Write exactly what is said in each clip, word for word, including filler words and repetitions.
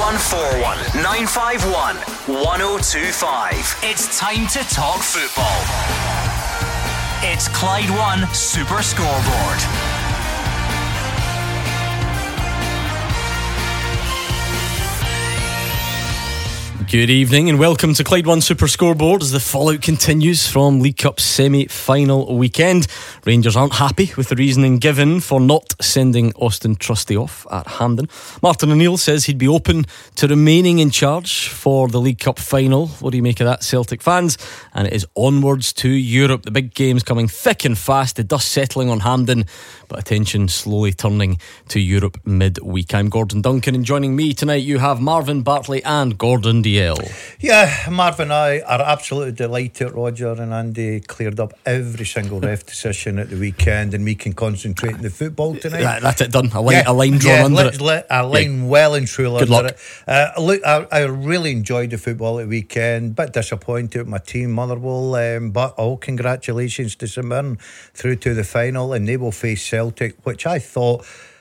one four one, nine five one, one oh two five. It's time to talk football. It's Clyde One Super Scoreboard. Good evening and welcome to Clyde One Super Scoreboard as the fallout continues from League Cup semi-final weekend. Rangers aren't happy with the reasoning given for not sending Austin Trusty off at Hampden. Martin O'Neill says he'd be open to remaining in charge for the League Cup final. What do you make of that, Celtic fans? And it is onwards to Europe. The big game's coming thick and fast, the dust settling on Hampden, but attention slowly turning to Europe mid-week. I'm Gordon Duncan, and joining me tonight you have Marvin Bartley and Gordon D L. Yeah, Marvin and I are absolutely delighted Roger and Andy cleared up every single ref decision at the weekend, and we can concentrate on the football tonight. That, that's it done. A line, yeah, a line drawn yeah, under let, it. Let, a line yeah. well and truly Good under luck. it. Uh, look, I, I really enjoyed the football at the weekend. Bit disappointed with my team, Motherwell, um, but all oh, congratulations to St Mirren through to the final, and they will face Celtic, which I thought,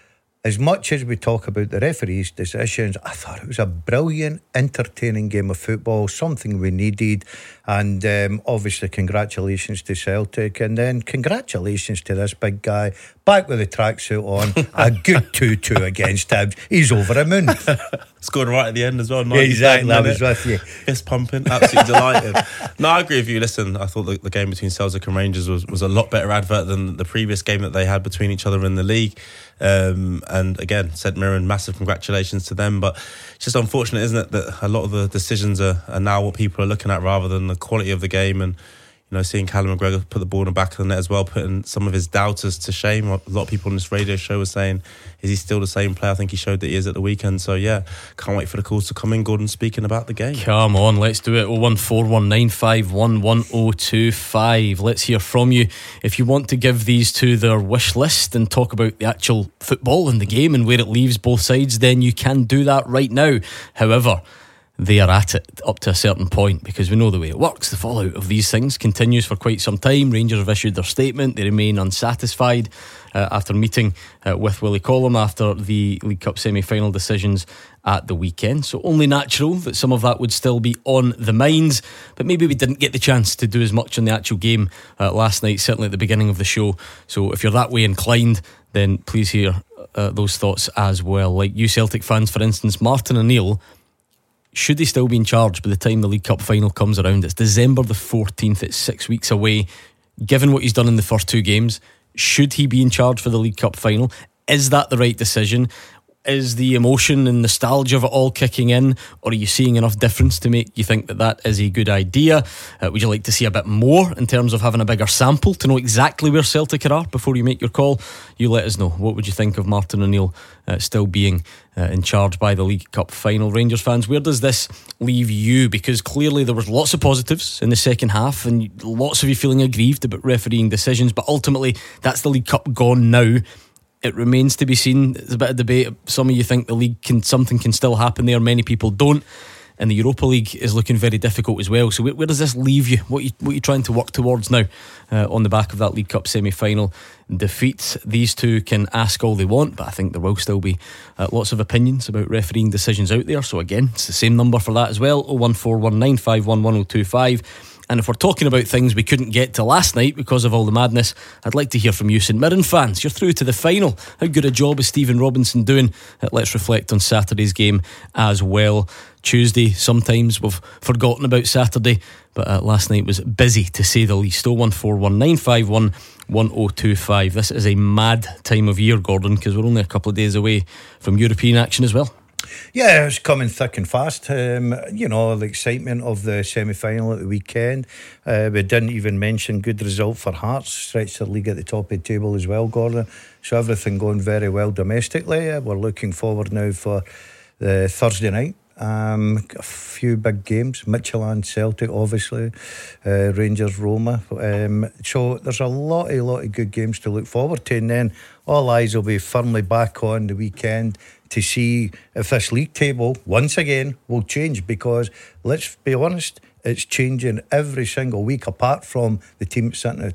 as much as we talk about the referees' decisions, I thought it was a brilliant, entertaining game of football, something we needed. And um, obviously congratulations to Celtic, and then congratulations to this big guy back with the tracksuit on. A good two two against Hibs. He's over the moon. Scored right at the end as well. Yeah, exactly, I was with you. Fist pumping, absolutely delighted. No, I agree with you. Listen, I thought the, the game between Celtic and Rangers was, was a lot better advert than the previous game that they had between each other in the league. Um, and again, St Mirren, massive congratulations to them. But it's just unfortunate, isn't it, that a lot of the decisions are, are now what people are looking at rather than the quality of the game. And you know, seeing Callum McGregor put the ball in the back of the net as well, putting some of his doubters to shame. A lot of people on this radio show were saying, is he still the same player? I think he showed that he is at the weekend. So yeah, can't wait for the calls to come in. Gordon, speaking about the game. Come on, let's do it. oh one four one, nine five one, one oh two five. Let's hear from you. If you want to give these two their wish list and talk about the actual football and the game and where it leaves both sides, then you can do that right now. However, they are at it up to a certain point, because we know the way it works. The fallout of these things continues for quite some time. Rangers have issued their statement. They remain unsatisfied uh, after meeting uh, with Willie Collum after the League Cup semi-final decisions at the weekend. So only natural that some of that would still be on the minds, but maybe we didn't get the chance to do as much on the actual game uh, last night, certainly at the beginning of the show. So if you're that way inclined, then please hear uh, those thoughts as well. Like you Celtic fans, for instance, Martin O'Neill, should he still be in charge by the time the League Cup final comes around? It's December the fourteenth, it's six weeks away. Given what he's done in the first two games, should he be in charge for the League Cup final? Is that the right decision? Is the emotion and nostalgia of it all kicking in, or are you seeing enough difference to make you think that that is a good idea? Uh, would you like to see a bit more in terms of having a bigger sample to know exactly where Celtic are before you make your call? You let us know. What would you think of Martin O'Neill uh, still being uh, in charge by the League Cup final? Rangers fans, where does this leave you? Because clearly there was lots of positives in the second half and lots of you feeling aggrieved about refereeing decisions, but ultimately that's the League Cup gone now. It remains to be seen. There's a bit of debate. Some of you think the league can, something can still happen there. Many people don't. And the Europa League is looking very difficult as well. So where, where does this leave you? What are you, what are you trying to work towards now uh, on the back of that League Cup semi-final defeat? These two can ask all they want, but I think there will still be uh, lots of opinions about refereeing decisions out there. So again, it's the same number for that as well. oh one four one, nine five one, one oh two five. And if we're talking about things we couldn't get to last night because of all the madness, I'd like to hear from you St Mirren fans. You're through to the final. How good a job is Stephen Robinson doing? Uh, let's reflect on Saturday's game as well. Tuesday, sometimes we've forgotten about Saturday, but uh, last night was busy to say the least. oh one four one, nine five one, one oh two five. This is a mad time of year, Gordon, because we're only a couple of days away from European action as well. Yeah, it's coming thick and fast. Um, you know, the excitement of the semi-final at the weekend. Uh, we didn't even mention good result for Hearts, stretched the league at the top of the table as well, Gordon. So everything going very well domestically. Uh, we're looking forward now for the Thursday night. Um, a few big games, Midtjylland, Celtic, obviously, uh, Rangers, Roma. Um, so there's a lot, a lot of good games to look forward to, and then all eyes will be firmly back on the weekend to see if this league table once again will change, because let's be honest, it's changing every single week apart from the team sitting at the top.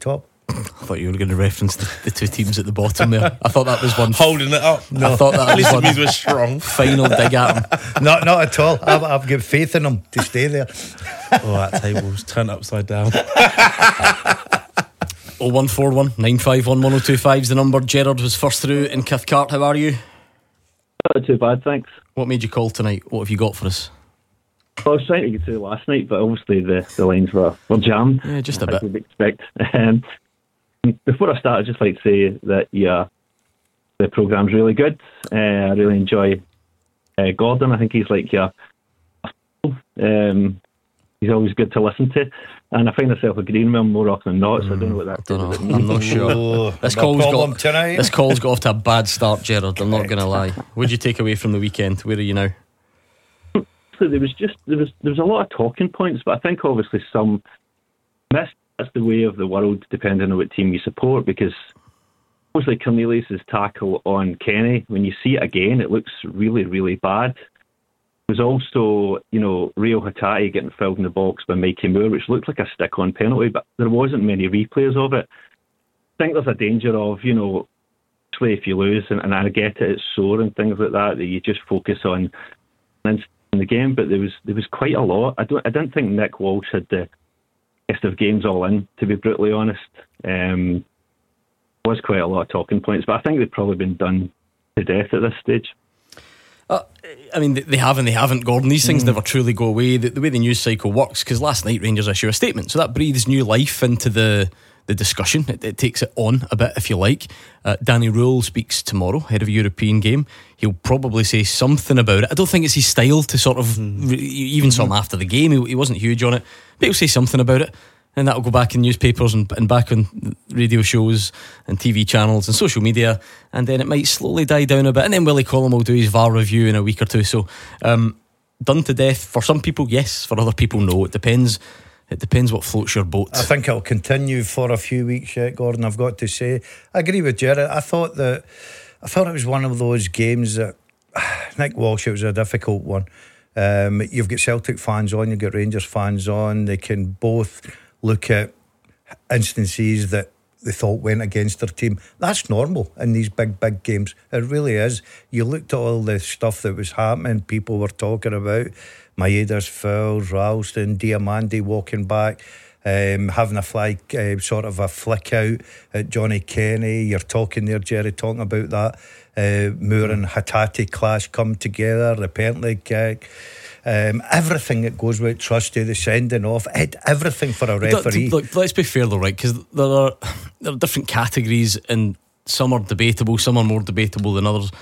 I thought you were going to reference the, the two teams at the bottom there. I thought that was one holding it up. No. I thought that at was least one it means we're strong. Final dig at them. Not, not at all. I've, I've got faith in them to stay there. Oh, that table's turned upside down. oh one four one, nine five one, one oh two five is the number. Gerard was first through in Cathcart. How are you? Not too bad, thanks. What made you call tonight? What have you got for us? I was trying to get through last night, but obviously the, the lines were, were jammed. Yeah, just a as bit. you'd expect. Um, before I start, I'd just like to say that yeah, the programme's really good. Uh, I really enjoy uh, Gordon. I think he's like yeah, um, he's always good to listen to, and I find myself agreeing with him more often than not. So I don't know what that Don't does. know. I'm not sure. Oh, This no call's problem got tonight. this call's got off to a bad start, Gerard. I'm not going to lie. What did you take away from the weekend? Where are you now? So there was just there was there was a lot of talking points, but I think obviously some missed. That's the way of the world, depending on what team you support. Because obviously Cornelius's tackle on Kenny, when you see it again, it looks really really bad. There was also, you know, Rio Hatate getting fouled in the box by Mikey Moore, which looked like a stick-on penalty, but there wasn't many replays of it. I think there's a danger of, you know, especially if you lose, and, and I get it, it's sore and things like that, that you just focus on in the game. But there was there was quite a lot. I don't I didn't think Nick Walsh had the best of games all in, to be brutally honest. Um, there was quite a lot of talking points, but I think they've probably been done to death at this stage. Uh, I mean, they have and they haven't, Gordon. These things mm. never truly go away. The, the way the news cycle works, because last night Rangers issue a statement, so that breathes new life into the the discussion. It, it takes it on a bit, if you like. Uh, Danny Rule speaks tomorrow, head of a European game. He'll probably say something about it. I don't think it's his style to sort of, mm. re- even mm-hmm. saw him after the game. He, he wasn't huge on it, but he'll say something about it. And that'll go back in newspapers and, and back on radio shows and T V channels and social media, and then it might slowly die down a bit, and then Willie Collum will do his V A R review in a week or two. So um, done to death for some people, yes. For other people, no. It depends. It depends what floats your boat. I think it'll continue for a few weeks yet, Gordon. I've got to say, I agree with Jared. I thought that I thought it was one of those games that Nick Walsh, it was a difficult one. Um, you've got Celtic fans on, you've got Rangers fans on. They can both look at instances that they thought went against their team. That's normal in these big, big games. It really is. You looked at all the stuff that was happening, people were talking about Maeda's fouls, Ralston, Diamandi walking back, um, having a flag, uh, sort of a flick out at Johnny Kenny. You're talking there, Jerry, talking about that uh, Moore and Hatate clash come together, the penalty kick. Um, everything that goes with Trusty, the sending off, it, everything for a referee. Look, let's be fair though, right? Because there are there are different categories, and some are debatable, some are more debatable than others.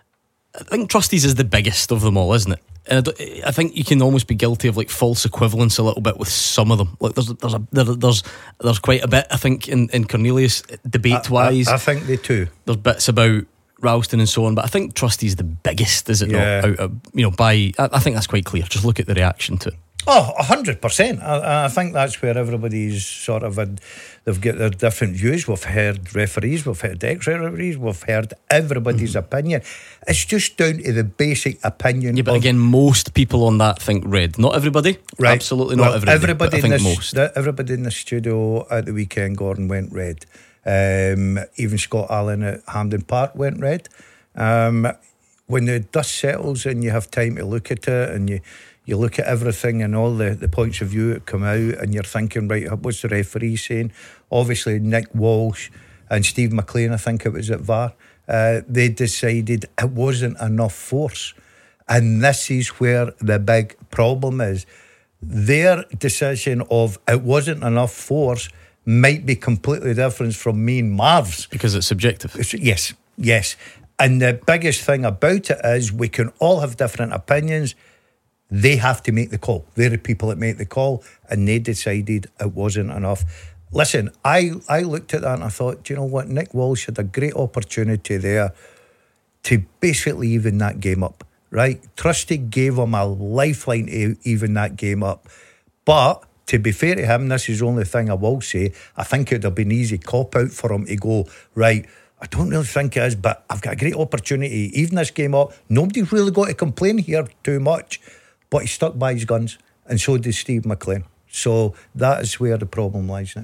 I think Trustees is the biggest of them all, isn't it? And I, I think you can almost be guilty of like false equivalence a little bit with some of them. Like there's there's a there, there's there's quite a bit, I think, in, in Cornelius debate wise. I, I, I think they too. There's bits about Ralston and so on, but I think Trustee's the biggest, is it yeah. not? Out of, you know, by I, I think that's quite clear. Just look at the reaction to it. Oh, a hundred percent. I I think that's where everybody's sort of had, they've got their different views. We've heard referees, we've heard ex-referees, we've heard everybody's mm-hmm. opinion. It's just down to the basic opinion. Yeah, but of, again, most people on that think red. Not everybody, right? Absolutely well, not everybody. Everybody but I in think this, most. The, everybody in the studio at the weekend, Gordon, went red. Um, even Scott Allen at Hampden Park went red. Um, when the dust settles and you have time to look at it, and you. You look at everything and all the, the points of view that come out, and you're thinking, right, what's the referee saying? Obviously, Nick Walsh and Steve McLean, I think it was at V A R, uh, they decided it wasn't enough force. And this is where the big problem is. Their decision of it wasn't enough force might be completely different from me and Marv's. Because it's subjective. It's, yes, yes. And the biggest thing about it is we can all have different opinions. They have to make the call. They're the people that make the call, and they decided it wasn't enough. Listen, I, I looked at that and I thought, do you know what? Nick Walsh had a great opportunity there to basically even that game up, right? Trusty gave him a lifeline to even that game up. But to be fair to him, this is the only thing I will say, I think it would have been an easy cop-out for him to go, right, I don't really think it is, but I've got a great opportunity to even this game up. Nobody's really got to complain here too much. But he stuck by his guns, and so did Steve McLean. So that is where the problem lies now.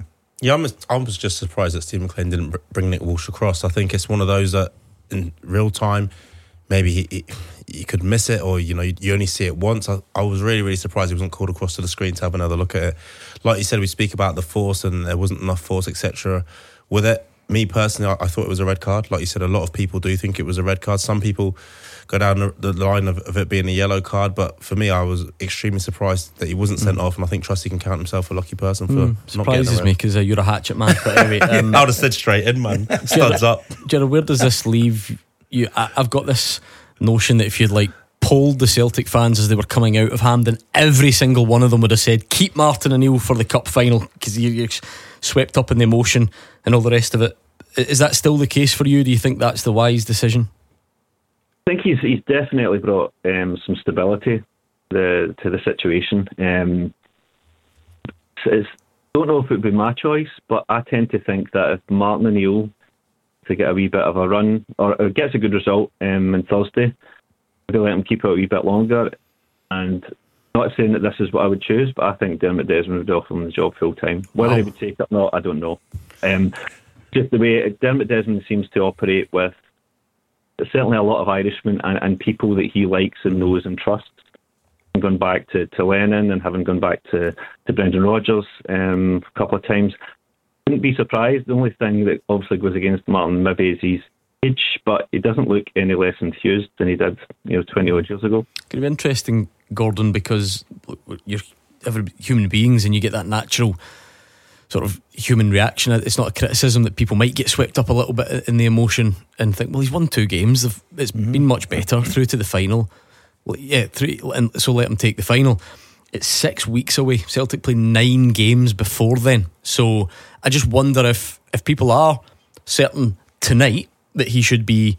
Yeah, I'm, I was just surprised that Steve McLean didn't br- bring Nick Walsh across. I think it's one of those that in real time, maybe he, he, you could miss it, or you know, you, you only see it once. I, I was really, really surprised he wasn't called across to the screen to have another look at it. Like you said, we speak about the force and there wasn't enough force, et cetera. With it, me personally, I, I thought it was a red card. Like you said, a lot of people do think it was a red card. Some people go down the, the line of, of it being a yellow card, but for me, I was extremely surprised that he wasn't sent mm. off, and I think Trusty can count himself a lucky person for mm, not surprises getting me because uh, you're a hatchet man. But anyway, um, I would have said straight in, man. Studs up. Gerard, where does this leave you? I, I've got this notion that if you'd like polled the Celtic fans as they were coming out of Hampden, every single one of them would have said keep Martin O'Neill for the cup final because you're swept up in the emotion and all the rest of it. Is that still the case for you? Do you think that's the wise decision? I think he's he's definitely brought um, some stability to the to the situation. Um, it's, I don't know if it would be my choice, but I tend to think that if Martin O'Neill to get a wee bit of a run or, or gets a good result um, on Thursday, maybe let him keep it a wee bit longer. And not saying that this is what I would choose, but I think Dermot Desmond would offer him the job full time. Whether oh. he would take it or not, I don't know. Um, just the way Dermot Desmond seems to operate with. There's certainly a lot of Irishmen and, and people that he likes and knows and trusts. Having gone back to, to Lennon and having gone back to, to Brendan Rodgers um, a couple of times. I wouldn't be surprised. The only thing that obviously goes against Martin maybe is his age, but he doesn't look any less enthused than he did, you know, twenty odd years ago. It's going to be interesting, Gordon, because you're every human beings and you get that natural sort of human reaction. It's not a criticism that people might get swept up a little bit in the emotion and think, well, he's won two games, it's mm-hmm. been much better through to the final. Well, yeah, three, and so let him take the final. It's six weeks away. Celtic play nine games before then, so I just wonder if if people are certain tonight that he should be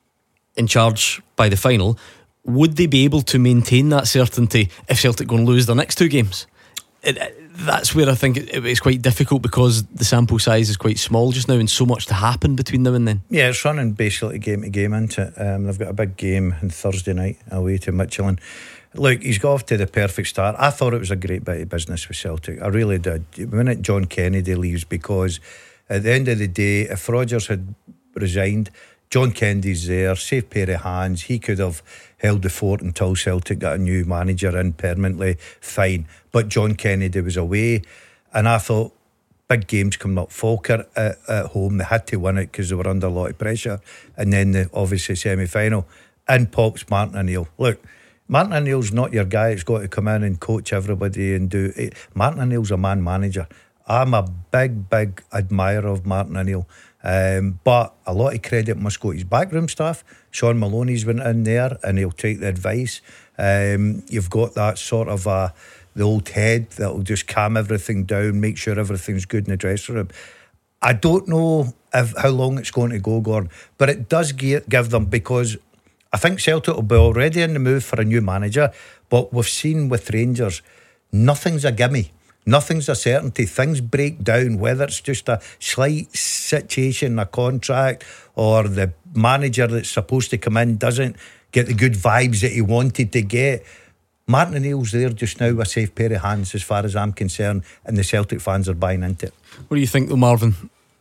in charge by the final, would they be able to maintain that certainty if Celtic going to lose their next two games? It, that's where I think it, it's quite difficult because the sample size is quite small just now and so much to happen between now and then. Yeah, it's running basically game to game, isn't it? Um, they've got a big game on Thursday night away to Michelin. Look, he's got off to the perfect start. I thought it was a great bit of business with Celtic. I really did. When it John Kennedy leaves, because at the end of the day, if Rodgers had resigned, John Kennedy's there, safe pair of hands. He could have held the fort until Celtic got a new manager in permanently, fine. But John Kennedy was away, and I thought big games coming up. Falkirk at, at home, they had to win it because they were under a lot of pressure, and then the obviously semi-final. In pops Martin O'Neill. Look, Martin O'Neill's not your guy. It's got to come in and coach everybody and do it. Martin O'Neill's a man manager. I'm a big, big admirer of Martin O'Neill. Um, but a lot of credit must go to his backroom staff. Sean Maloney's went in there and he'll take the advice. Um, you've got that sort of uh, the old head that'll just calm everything down, make sure everything's good in the dressing room. I don't know if, how long it's going to go, Gordon, but it does give, give them, because I think Celtic will be already in the move for a new manager, but we've seen with Rangers, nothing's a gimme. Nothing's a certainty. Things break down, whether it's just a slight situation, a contract, or the manager that's supposed to come in doesn't get the good vibes that he wanted to get. Martin O'Neill's there just now, a safe pair of hands as far as I'm concerned, and the Celtic fans are buying into it. What do you think though, Marvin?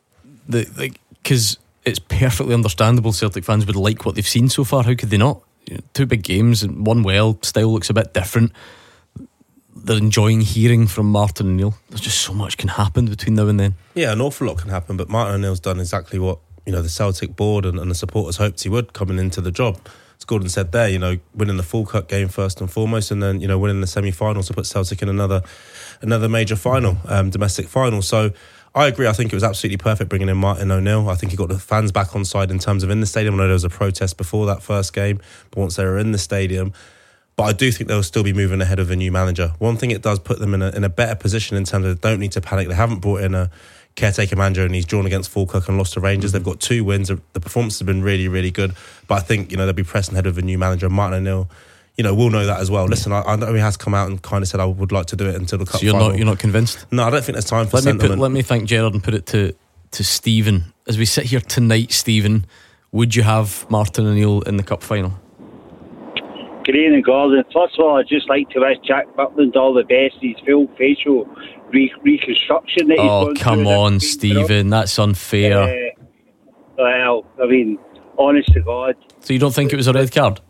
Because it's perfectly understandable Celtic fans would like what they've seen so far. How could they not? You know, two big games and one well, style looks a bit different. They're enjoying hearing from Martin O'Neill. There's just so much can happen between now and then. Yeah, an awful lot can happen, but Martin O'Neill's done exactly what, you know, the Celtic board and, and the supporters hoped he would coming into the job. As Gordon said there, you know, winning the Falkirk game first and foremost, and then, you know, winning the semi-finals to put Celtic in another another major final, um, domestic final. So I agree. I think it was absolutely perfect bringing in Martin O'Neill. I think he got the fans back on side in terms of in the stadium. I know there was a protest before that first game, but once they were in the stadium, but I do think they'll still be moving ahead of a new manager. One thing it does put them in a, in a better position in terms of they don't need to panic. They haven't brought in a caretaker manager and he's drawn against Falkirk and lost to Rangers. They've got two wins. The performance has been really, really good. But I think, you know, they'll be pressing ahead of a new manager. Martin O'Neill, you know, we'll know that as well. Listen, I, I know he has come out and kind of said I would like to do it until the cup so you're final. Not, you're not convinced? No, I don't think there's time for let sentiment. Me put, let me thank Gerard and put it to, to Stephen. As we sit here tonight, Stephen, would you have Martin O'Neill in the cup final? Graham and Gordon. First of all, I'd just like to wish Jack Butland all the best. His full facial re- reconstruction that he's Oh, gone come through on, this week, Stephen. That's unfair. Uh, well, I mean, honest to God. So you don't think it was a red card?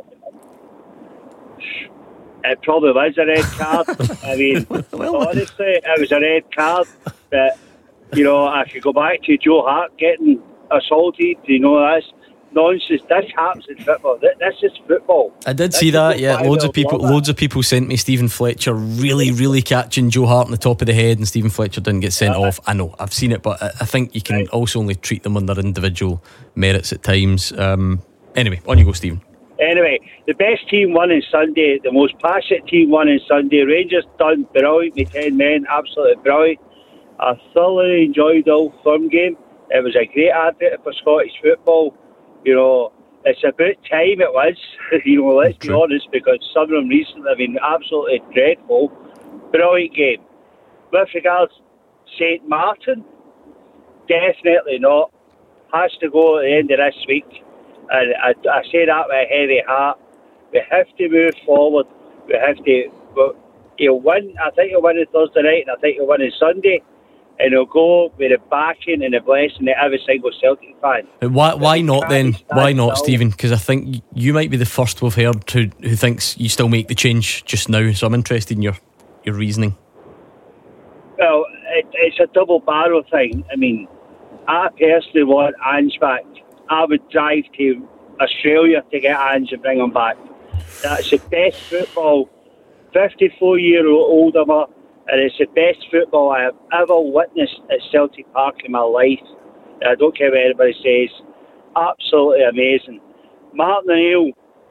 It probably was a red card. I mean, well, honestly, it was a red card. But, you know, I could go back to Joe Hart getting assaulted. You know, that's nonsense. This happens in football. This is football. I did This see is that. what Yeah, I loads will of people, love it. loads of people sent me Stephen Fletcher really, really catching Joe Hart on the top of the head, and Stephen Fletcher didn't get sent off. I know, I've seen it, but I, I think you can Right. also only treat them on their individual merits at times. Um, anyway, on you go, Stephen. Anyway, the best team won on Sunday. The most passionate team won on Sunday. Rangers done brilliant with ten men. Absolutely brilliant. I thoroughly enjoyed the Old Firm game. It was a great advert for Scottish football. You know, it's about time it was. You know, let's be True. honest, because some of them recently have been absolutely dreadful. Brilliant game. With regards to Saint Martin, definitely not. Has to go at the end of this week. And I, I say that with a heavy heart. We have to move forward. We have to. Well, he'll win. I think he'll win on Thursday night, and I think he'll win on Sunday. And he'll go with the backing and the blessing of every single Celtic fan. Why? Why not then? Stand Why not, still. Stephen? Because I think you might be the first we've heard who who thinks you still make the change just now. So I'm interested in your your reasoning. Well, it, it's a double barrel thing. I mean, I personally want Ange back. I would drive to Australia to get Ange and bring him back. That's the best football. fifty-four year old am I, and it's the best football I have ever witnessed at Celtic Park in my life. I don't care what anybody says. Absolutely amazing. Martin O'Neill.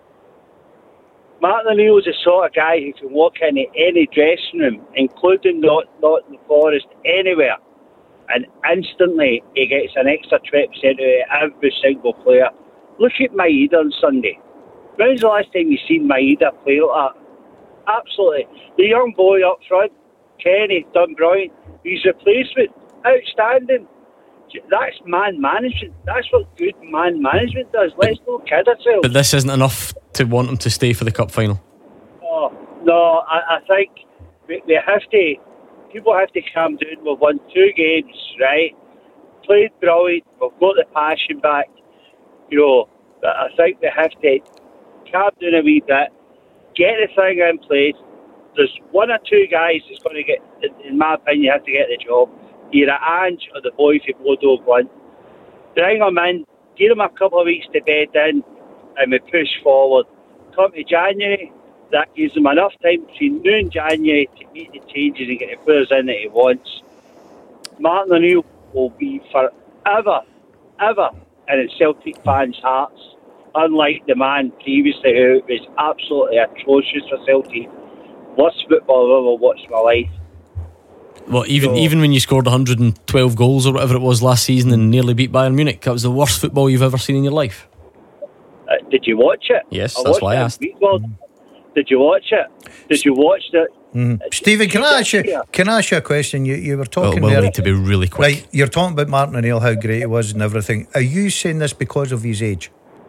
Martin O'Neill is the sort of guy who can walk into any dressing room, including not not in the Forest, anywhere, and instantly he gets an extra twenty percent out of every single player. Look at Maeda on Sunday. When's the last time you seen Maeda play like that? Absolutely. The young boy up front, Kenny, done brilliant. His replacement, outstanding. That's man management. That's what good man management does. Let's not kid ourselves. But this isn't enough to want him to stay for the cup final. Oh, no, I, I think we, we have to, people have to calm down. We've won two games, right? Played brilliant. We've got the passion back. You know, but I think we have to calm down a wee bit, get the thing in place. There's one or two guys that's going to get, in my opinion, have to get the job. Either Ange or the boy from Bodo Glunt. Bring them in, give them a couple of weeks to bed in, and we push forward. Come to January, that gives them enough time between now and January to make the changes and get the players in that he wants. Martin O'Neill will be forever, ever in the Celtic fans' hearts, unlike the man previously who was absolutely atrocious for Celtic. Worst football I've ever watched in my life. Well, even So- even when you scored one hundred twelve goals or whatever it was last season and nearly beat Bayern Munich, that was the worst football you've ever seen in your life. Uh, did you watch it? Yes, I that's watched why I it in asked. Weekworld. Did you watch it? Did you watch it? Mm. Stephen, can I ask you? Can I ask you a question? You you were Well, talking we'll there. need to be really quick. Right, you're talking about Martin O'Neill, how great he was and everything. Are you saying this because of his age?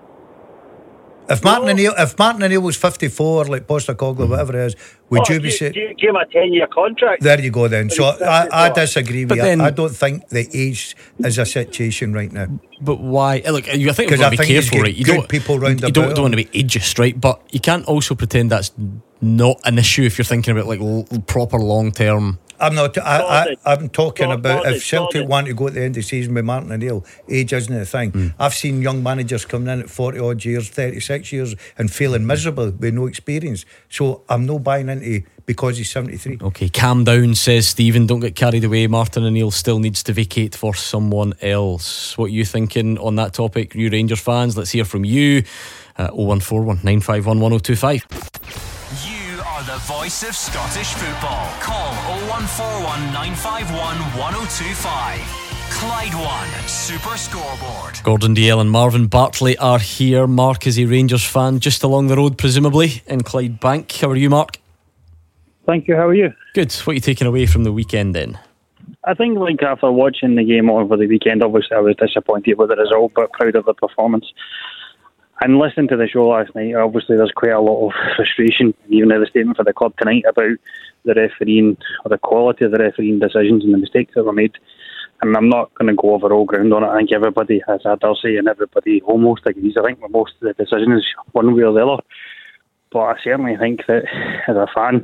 If Martin O'Neill, if Martin O'Neill was fifty-four, like Postecoglou, whatever it is, would Oh, you be give, saying? give, give him a ten-year contract. There you go then. So I, I disagree with But you. then- I don't think the age is a situation right now. But why? eh, Look, you- I think we've 'Cause got I to be think he's careful, got right? You good don't people round You don't, about don't want to be ageist, right? But you can't also pretend that's not an issue if you're thinking about like l- proper long term. I'm not. I, I, I'm talking Gordon, about Gordon, if Celtic Gordon. want to go at the end of the season with Martin O'Neill, age isn't a thing. Mm. I've seen young managers coming in at forty odd years, thirty-six years, and feeling miserable with no experience. So I'm no buying into because he's seventy-three. Okay, calm down, says Stephen. Don't get carried away. Martin O'Neill still needs to vacate for someone else. What are you thinking on that topic, you Rangers fans? Let's hear from you. Uh, oh one four one nine five one one oh two five. You are the voice of Scottish football. Call oh one four one nine five one one oh two five. Clyde One Super Scoreboard. Gordon Dalziel and Marvin Bartley are here. Mark is a Rangers fan just along the road, presumably, in Clyde Bank. How are you, Mark? Thank you, how are you? Good. What are you taking away from the weekend then? I think, like, after watching the game over the weekend, obviously I was disappointed with the result, but proud of the performance. And listening to the show last night, obviously there's quite a lot of frustration, even in the statement for the club tonight, about the refereeing, or the quality of the refereeing decisions and the mistakes that were made. And I'm not going to go over all ground on it. I think everybody has had their say, and everybody almost agrees. I think most of the decisions, one way or the other. But I certainly think that, as a fan,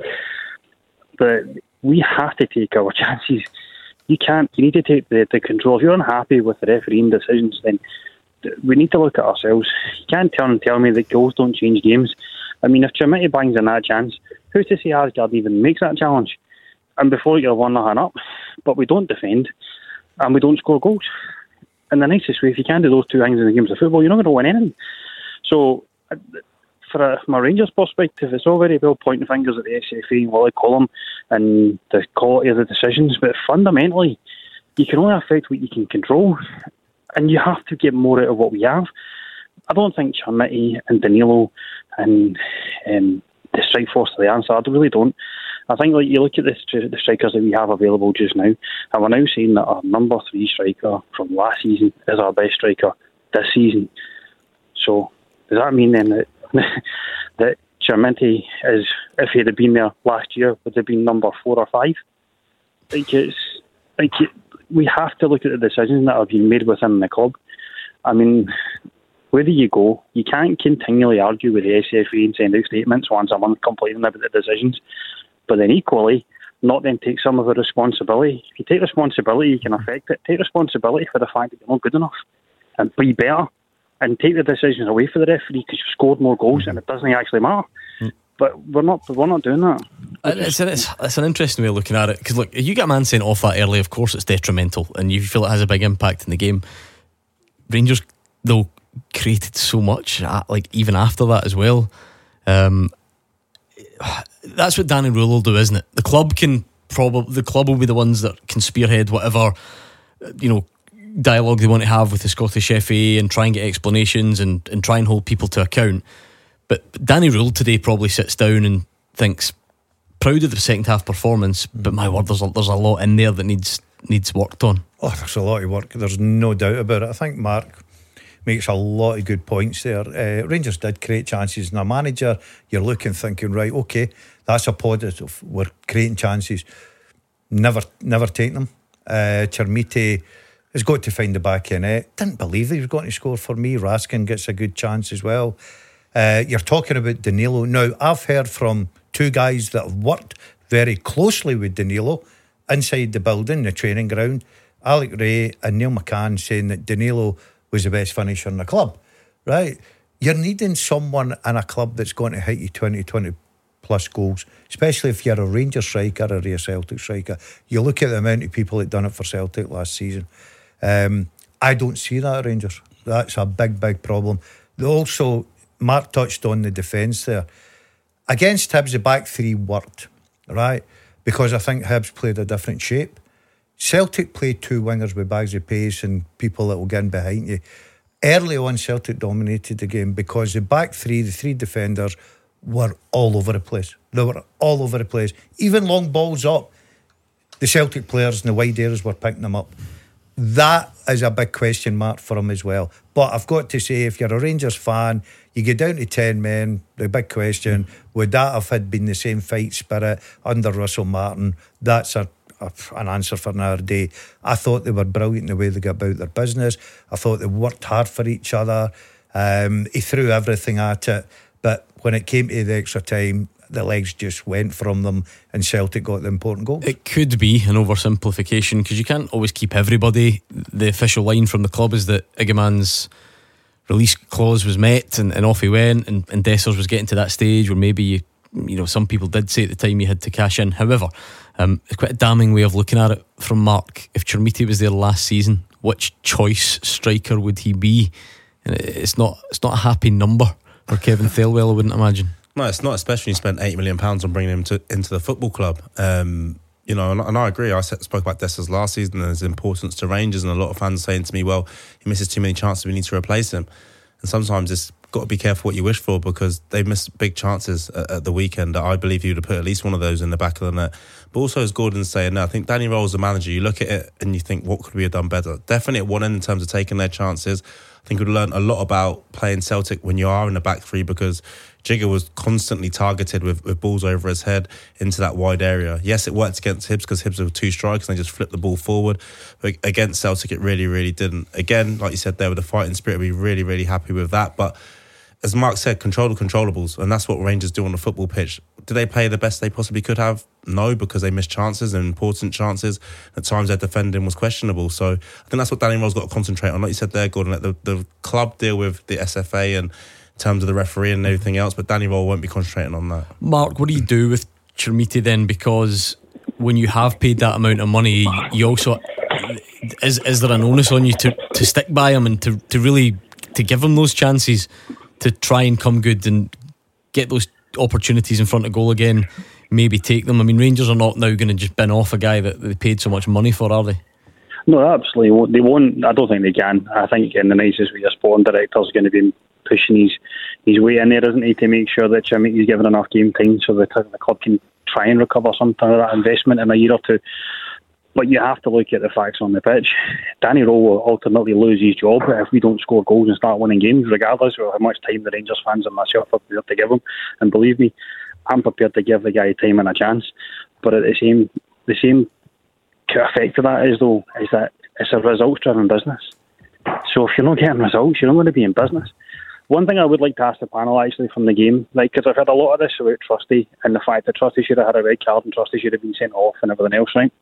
that we have to take our chances. You can't. You need to take the, the control. If you're unhappy with the refereeing decisions, then we need to look at ourselves. You can't turn and tell me that goals don't change games. I mean, if Chermiti bangs in that chance, who's to say Asgard even makes that challenge? And before you're one nothing up, but we don't defend and we don't score goals. And the nicest way, if you can't do those two things in the games of football, you're not going to win anything. So, for a, from a Rangers perspective, it's all very well pointing fingers at the S F A and Willie Collum and the quality of the decisions, but fundamentally, you can only affect what you can control. And you have to get more out of what we have. I don't think Chermiti and Danilo and um, the strike force are the answer. I really don't. I think, like, you look at the, the strikers that we have available just now, and we're now saying that our number three striker from last season is our best striker this season. So does that mean then that that Chermiti is, if he had been there last year, would have been number four or five? Like it's like. It, we have to look at the decisions that have been made within the club. I mean, where do you go? You can't continually argue with the S F A and send out statements once a month complaining about the decisions, but then equally not then take some of the responsibility. If you take responsibility, you can affect it. Take responsibility for the fact that you're not good enough and be better, and take the decisions away for the referee because you've scored more goals and it doesn't actually matter. Mm. But we're not we're not doing that. It's an, it's, it's an interesting way of looking at it, because look, if you get a man sent off that early, of course it's detrimental and you feel it has a big impact in the game. Rangers, though, created so much, like even after that as well. Um, that's what Danny Rule will do, isn't it? The club can probably the club will be the ones that can spearhead whatever, you know, dialogue they want to have with the Scottish F A and try and get explanations and, and try and hold people to account. But Danny Rule today probably sits down and thinks, proud of the second half performance, but my word, there's a, there's a lot in there that needs needs worked on. Oh, there's a lot of work. There's no doubt about it. I think Mark makes a lot of good points there. Uh, Rangers did create chances, and a manager, you're looking, thinking, right, okay, that's a positive. We're creating chances. Never, never take them. Uh, Chermiti has got to find the back of the net. Didn't believe he was going to score for me. Raskin gets a good chance as well. Uh, you're talking about Danilo. Now, I've heard from two guys that have worked very closely with Danilo inside the building, the training ground, Alec Ray and Neil McCann, saying that Danilo was the best finisher in the club. Right? You're needing someone in a club that's going to hit you twenty, twenty plus goals, especially if you're a Rangers striker or a Celtic striker. You look at the amount of people that done it for Celtic last season. Um, I don't see that at Rangers. That's a big, big problem. Also, Mark touched on the defence there. Against Hibs, the back three worked, right? Because I think Hibs played a different shape. Celtic played two wingers with bags of pace and people that will get in behind you. Early on, Celtic dominated the game because the back three, the three defenders, were all over the place. They were all over the place. Even long balls up, the Celtic players in the wide areas were picking them up. That is a big question mark for him as well. But I've got to say, if you're a Rangers fan, you get down to ten men, the big question, would that have had been the same fight spirit under Russell Martin? That's a, a, an answer for another day. I thought they were brilliant in the way they got about their business. I thought they worked hard for each other. Um, he threw everything at it. But when it came to the extra time, the legs just went from them and Celtic got the important goal. It could be an oversimplification because you can't always keep everybody. The official line from the club is that Iggeman's release clause was met and, and off he went, and, and Dessers was getting to that stage where maybe you, you know, some people did say at the time he had to cash in. However, um, it's quite a damning way of looking at it from Mark. If Chermiti was there last season, which choice striker would he be? And it's not it's not a happy number for Kevin Thelwell, I wouldn't imagine. No, it's not, especially when you spent eight million pounds on bringing him to, into the football club. Um, you know, and, and I agree. I spoke about Dessers last season and his importance to Rangers, and a lot of fans saying to me, well, he misses too many chances, we need to replace him. And sometimes it's got to be careful what you wish for, because they missed big chances at, at the weekend. I believe he would have put at least one of those in the back of the net. But also, as Gordon's saying now, I think Danny Role's the manager. You look at it and you think, what could we have done better? Definitely at one end in terms of taking their chances. I think we'd learn a lot about playing Celtic when you are in the back three, because Jigger was constantly targeted with, with balls over his head into that wide area. Yes, it worked against Hibs because Hibs were two strikers and they just flipped the ball forward. But against Celtic, it really, really didn't. Again, like you said there, with the fighting spirit, we're really, really happy with that. But as Mark said, control the controllables, and that's what Rangers do on the football pitch. Did they play the best they possibly could have? No, because they missed chances and important chances. At times their defending was questionable. So I think that's what Danny Rowe's got to concentrate on. Like you said there, Gordon, let the, the club deal with the S F A and in terms of the referee and everything else, but Danny Rowe won't be concentrating on that. Mark, what do you do with Chermiti then? Because when you have paid that amount of money, you also is is there an onus on you to, to stick by him and to, to really to give him those chances to try and come good and get those opportunities in front of goal again, maybe take them? I mean, Rangers are not now going to just bin off a guy that they paid so much money for, are they? No, absolutely won't. They won't. I don't think they can. I think in the nicest way, a sporting director's going to be pushing his, his weight in there, isn't he, to make sure that Chermiti's given enough game time so that the club can try and recover something of that investment in a year or two. But you have to look at the facts on the pitch. Danny Rowe will ultimately lose his job if we don't score goals and start winning games, regardless of how much time the Rangers fans and myself are prepared to give him. And believe me, I'm prepared to give the guy time and a chance. But at the same the same effect of that is, though, is that it's a results-driven business. So if you're not getting results, you're not going to be in business. One thing I would like to ask the panel, actually, from the game, like, because I've heard a lot of this about Trusty and the fact that Trusty should have had a red card and Trusty should have been sent off and everything else, right?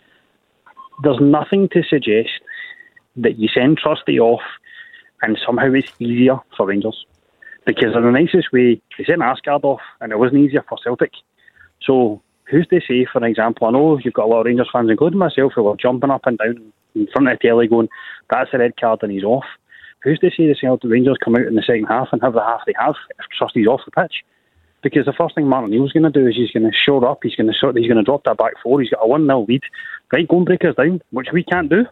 There's nothing to suggest that you send Trusty off and somehow it's easier for Rangers. Because in the nicest way, they sent Asgard off and it wasn't easier for Celtic. So who's to say, for example, I know you've got a lot of Rangers fans, including myself, who were jumping up and down in front of the telly going, that's a red card and he's off. Who's to say the Celtic Rangers come out in the second half and have the half they have if Trusty's off the pitch? Because the first thing Martin Neal's going to do is he's going to shore up, he's going to sort, he's going to drop that back four, he's got a one nil lead, right, go and break us down, which we can't do.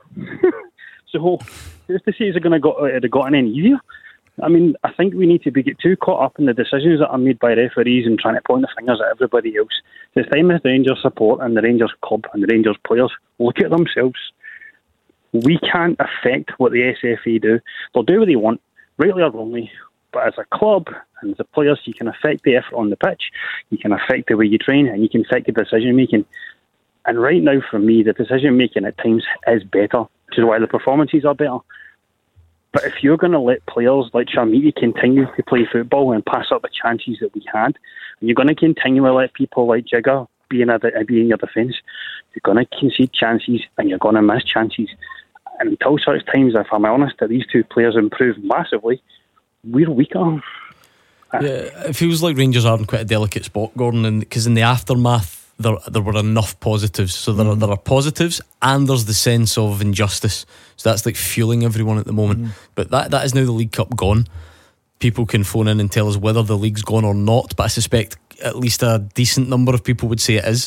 So who's to say he's going to got, uh, gotten any easier? I mean, I think we need to be get too caught up in the decisions that are made by referees and trying to point the fingers at everybody else. It's time as the Rangers support and the Rangers club and the Rangers players look at themselves. We can't affect what the S F A do. They'll do what they want, rightly or wrongly. But as a club and as a players, you can affect the effort on the pitch, you can affect the way you train, and you can affect the decision making. And right now, for me, the decision making at times is better, which is why the performances are better. But if you're going to let players like Chermiti continue to play football and pass up the chances that we had, and you're going to continue to let people like Jigger be in, a, be in your defence, you're going to concede chances and you're going to miss chances. And until such times, if I'm honest, that these two players improve massively, we're weaker. Yeah, it feels like Rangers are in quite a delicate spot, Gordon, because in the aftermath there there were enough positives. So there, mm. are, there are positives and there's the sense of injustice. So that's like fueling everyone at the moment. Mm. But that, that is now the League Cup gone. People can phone in and tell us whether the league's gone or not, but I suspect at least a decent number of people would say it is.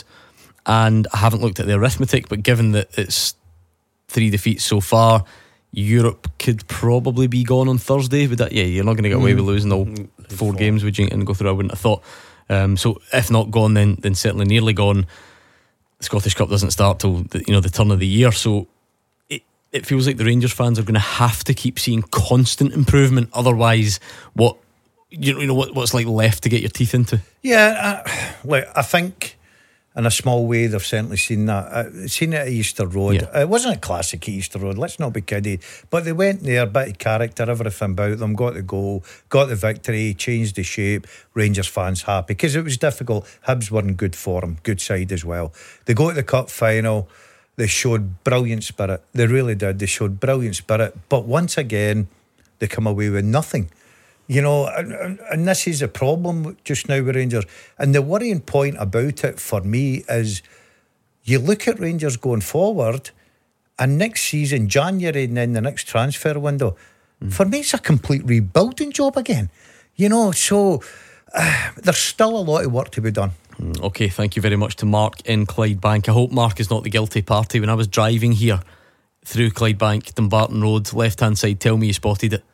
And I haven't looked at the arithmetic, but given that it's three defeats so far, Europe could probably be gone on Thursday. Would that? Yeah, you're not going to get away with losing all four games, would you? And go through. I wouldn't have thought. Um, so if not gone, then then certainly nearly gone. The Scottish Cup doesn't start till the, you know the turn of the year. So it it feels like the Rangers fans are going to have to keep seeing constant improvement. Otherwise, what you know, you know what what's like left to get your teeth into? Yeah, uh, look, I think. In a small way, they've certainly seen that. Uh, seen it at Easter Road. Yeah. It wasn't a classic at Easter Road, let's not be kiddie. But they went there, bit of character, everything about them, got the goal, got the victory, changed the shape. Rangers fans happy because it was difficult. Hibs weren't good for them, good side as well. They go to the cup final, they showed brilliant spirit. They really did. They showed brilliant spirit. But once again, they come away with nothing. You know, and, and this is a problem just now with Rangers. And the worrying point about it for me is you look at Rangers going forward and next season, January, and then the next transfer window, mm. for me it's a complete rebuilding job again. You know, so uh, there's still a lot of work to be done. Mm, okay, thank you very much to Mark in Clydebank. I hope Mark is not the guilty party. When I was driving here through Clydebank, Dumbarton Road, left hand side, tell me you spotted it.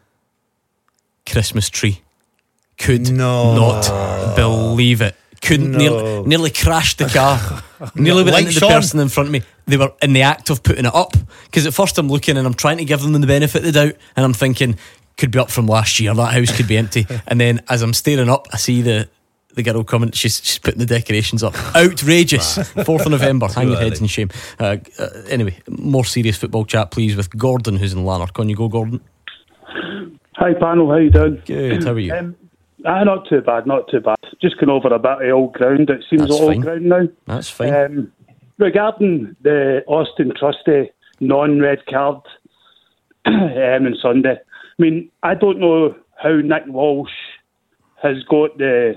Christmas tree. Could no. not believe it. Couldn't no. nearly, nearly crashed the car. Nearly went into the person in front of me. They were in the act of putting it up. Because at first I'm looking and I'm trying to give them the benefit of the doubt, and I'm thinking, could be up from last year. That house could be empty. And then as I'm staring up, I see the the girl coming. She's, she's putting the decorations up. Outrageous. fourth of November. Hang your heads in shame. Uh, uh, anyway, more serious football chat, please, with Gordon, who's in Lanark. On you go, Gordon. Hi, panel. How you doing? Good. How are you? Um, ah, not too bad. Not too bad. Just going over a bit of old ground. It seems That's old fine. ground now. That's fine. Um, regarding the Austin Trusty non-red card um, on Sunday, I mean, I don't know how Nick Walsh has got the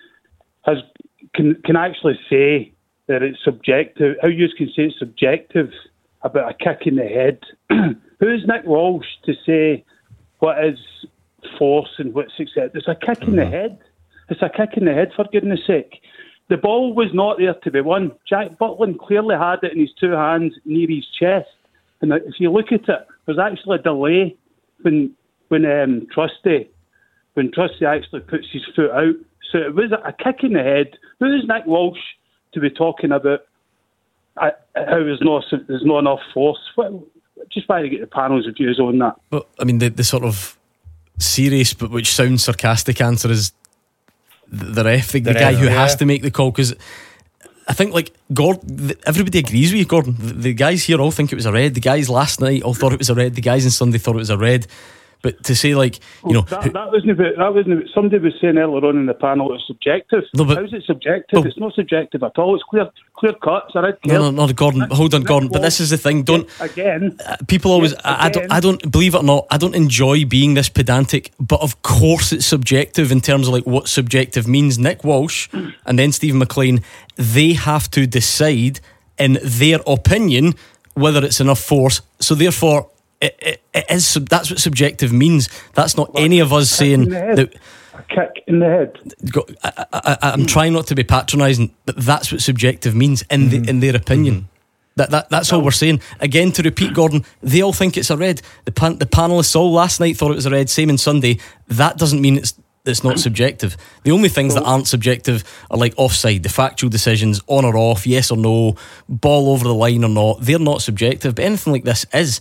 has can can actually say that it's subjective. How you can say it's subjective about a kick in the head? Who is Nick Walsh to say what is force and what's accepted? It's a kick mm-hmm. in the head. It's a kick in the head, for goodness sake. The ball was not there to be won. Jack Butland clearly had it in his two hands near his chest. And if you look at it, there's actually a delay when when um, Trusty when Trusty actually puts his foot out. So it was a kick in the head. Who is Nick Walsh to be talking about uh, how there's not there's not enough force? What, just trying to get the panel's views on that. But I mean, the, the sort of serious but which sounds sarcastic answer is the, the ref, the, the, the guy ref, who yeah. has to make the call. Because I think, like, Gordon, everybody agrees with you, Gordon. The, the guys here all think it was a red. The guys last night all thought it was a red. The guys on Sunday thought it was a red. But to say, like, you know, that, that wasn't about, that wasn't about, somebody was saying earlier on in the panel it's subjective. No, but, how's it subjective? It's not subjective at all. It's clear, clear cut. It's a red card. No, no, no, Gordon. Nick, hold on, Gordon. Nick but this is the thing. Don't again. Uh, people always. Yes, I, I don't. I don't believe it or not. I don't enjoy being this pedantic. But of course, it's subjective in terms of like what subjective means. Nick Walsh and then Stephen McLean. They have to decide in their opinion whether it's enough force. So therefore. It, it, it is. That's what subjective means. That's not what, any of us saying that. A kick in the head. I, I, I'm trying not to be patronising, but that's what subjective means in mm-hmm. the, in their opinion. Mm-hmm. That that that's all we're saying. Again, to repeat, Gordon, they all think it's a red. The pan, the panelists all last night thought it was a red. Same on Sunday. That doesn't mean it's it's not subjective. The only things that aren't subjective are like offside, the factual decisions, on or off, yes or no, ball over the line or not. They're not subjective, but anything like this is.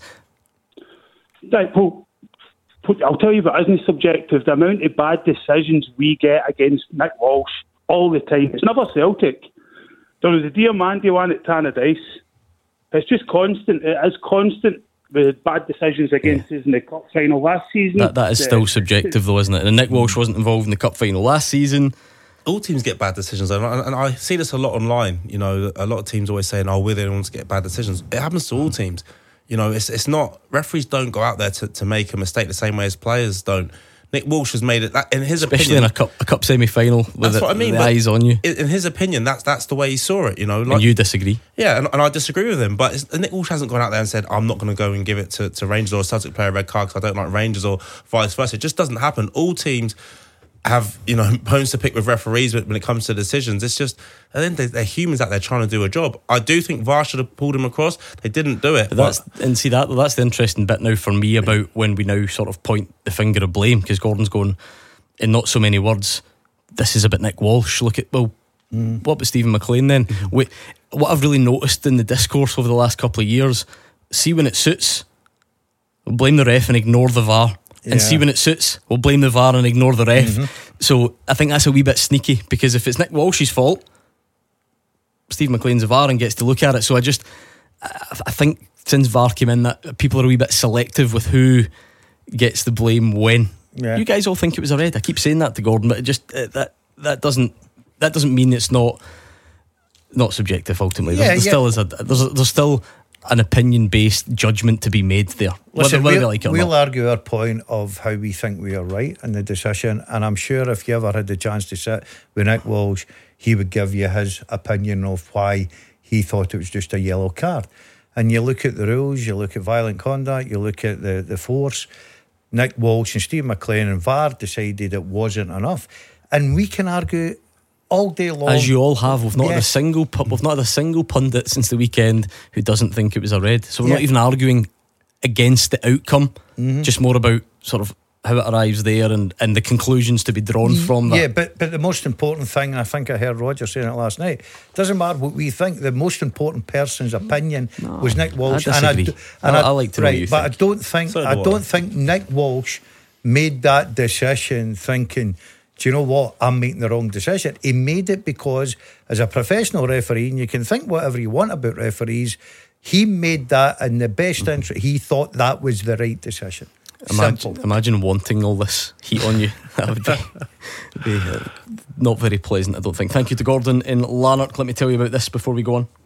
Right, well, I'll tell you what isn't subjective. The amount of bad decisions we get against Nick Walsh all the time. It's never Celtic. There was a Diamandi one at Tannadice. It's just constant. It is constant with bad decisions against yeah. us in the cup final last season. That, that is still uh, subjective though, isn't it? And Nick Walsh wasn't involved in the cup final last season. All teams get bad decisions, and I, and I see this a lot online. You know, a lot of teams always saying, oh, we're the only ones to get bad decisions. It happens to all teams. You know, it's it's not... Referees don't go out there to, to make a mistake the same way as players don't. Nick Walsh has made it... That, in his Especially opinion... in a cup, a cup semi-final with that's the, what I mean, the eyes on you. In his opinion, that's that's the way he saw it, you know. Like, and you disagree? Yeah, and, and I disagree with him. But it's, Nick Walsh hasn't gone out there and said, I'm not going to go and give it to, to Rangers or a Celtic player a red card because I don't like Rangers or vice versa. It just doesn't happen. All teams have, you know, bones to pick with referees when it comes to decisions. It's just, at the end, they're humans out there trying to do a job. I do think V A R should have pulled him across. They didn't do it. But that's, but and see, that that's the interesting bit now for me about when we now sort of point the finger of blame, because Gordon's going, in not so many words, this is about Nick Walsh. Look at, well, mm. what about Stephen McLean then? Mm-hmm. Wait, what I've really noticed in the discourse over the last couple of years, see when it suits, we'll blame the ref and ignore the V A R. And yeah. see when it suits, we'll blame the V A R and ignore the ref. Mm-hmm. So I think that's a wee bit sneaky, because if it's Nick Walsh's fault, Steve McLean's a V A R and gets to look at it. So I just I think since V A R came in, that people are a wee bit selective with who gets the blame when. Yeah. You guys all think it was a red. I keep saying that to Gordon, but it just uh, that that doesn't that doesn't mean it's not not subjective ultimately. Yeah, there's, there yeah. still is a there's a, there's still an opinion-based judgment to be made there. Listen, whether, whether we'll, like it or we'll not. argue our point of how we think we are right in the decision, and I'm sure if you ever had the chance to sit with Nick Walsh, he would give you his opinion of why he thought it was just a yellow card. And you look at the rules, you look at violent conduct, you look at the, the force. Nick Walsh and Steve McLean and V A R decided it wasn't enough, and we can argue all day long, as you all have. We've not yeah. had a single pu- we've not had a single pundit since the weekend who doesn't think it was a red. So we're yeah. not even arguing against the outcome, mm-hmm. just more about sort of how it arrives there and, and the conclusions to be drawn from that. Yeah, but but the most important thing, and I think I heard Roger saying it last night, doesn't matter what we think, the most important person's opinion no, was Nick Walsh. I disagree. And I, and I, I, I like to right, know you but think. I don't think so I do don't I. think Nick Walsh made that decision thinking, do you know what, I'm making the wrong decision. He made it because as a professional referee, and you can think whatever you want about referees, he made that in the best mm-hmm. interest. He thought that was the right decision. Imagine, imagine wanting all this heat on you. That would be, be uh, not very pleasant, I don't think. Thank you to Gordon in Lanark. Let me tell you about this before we go on.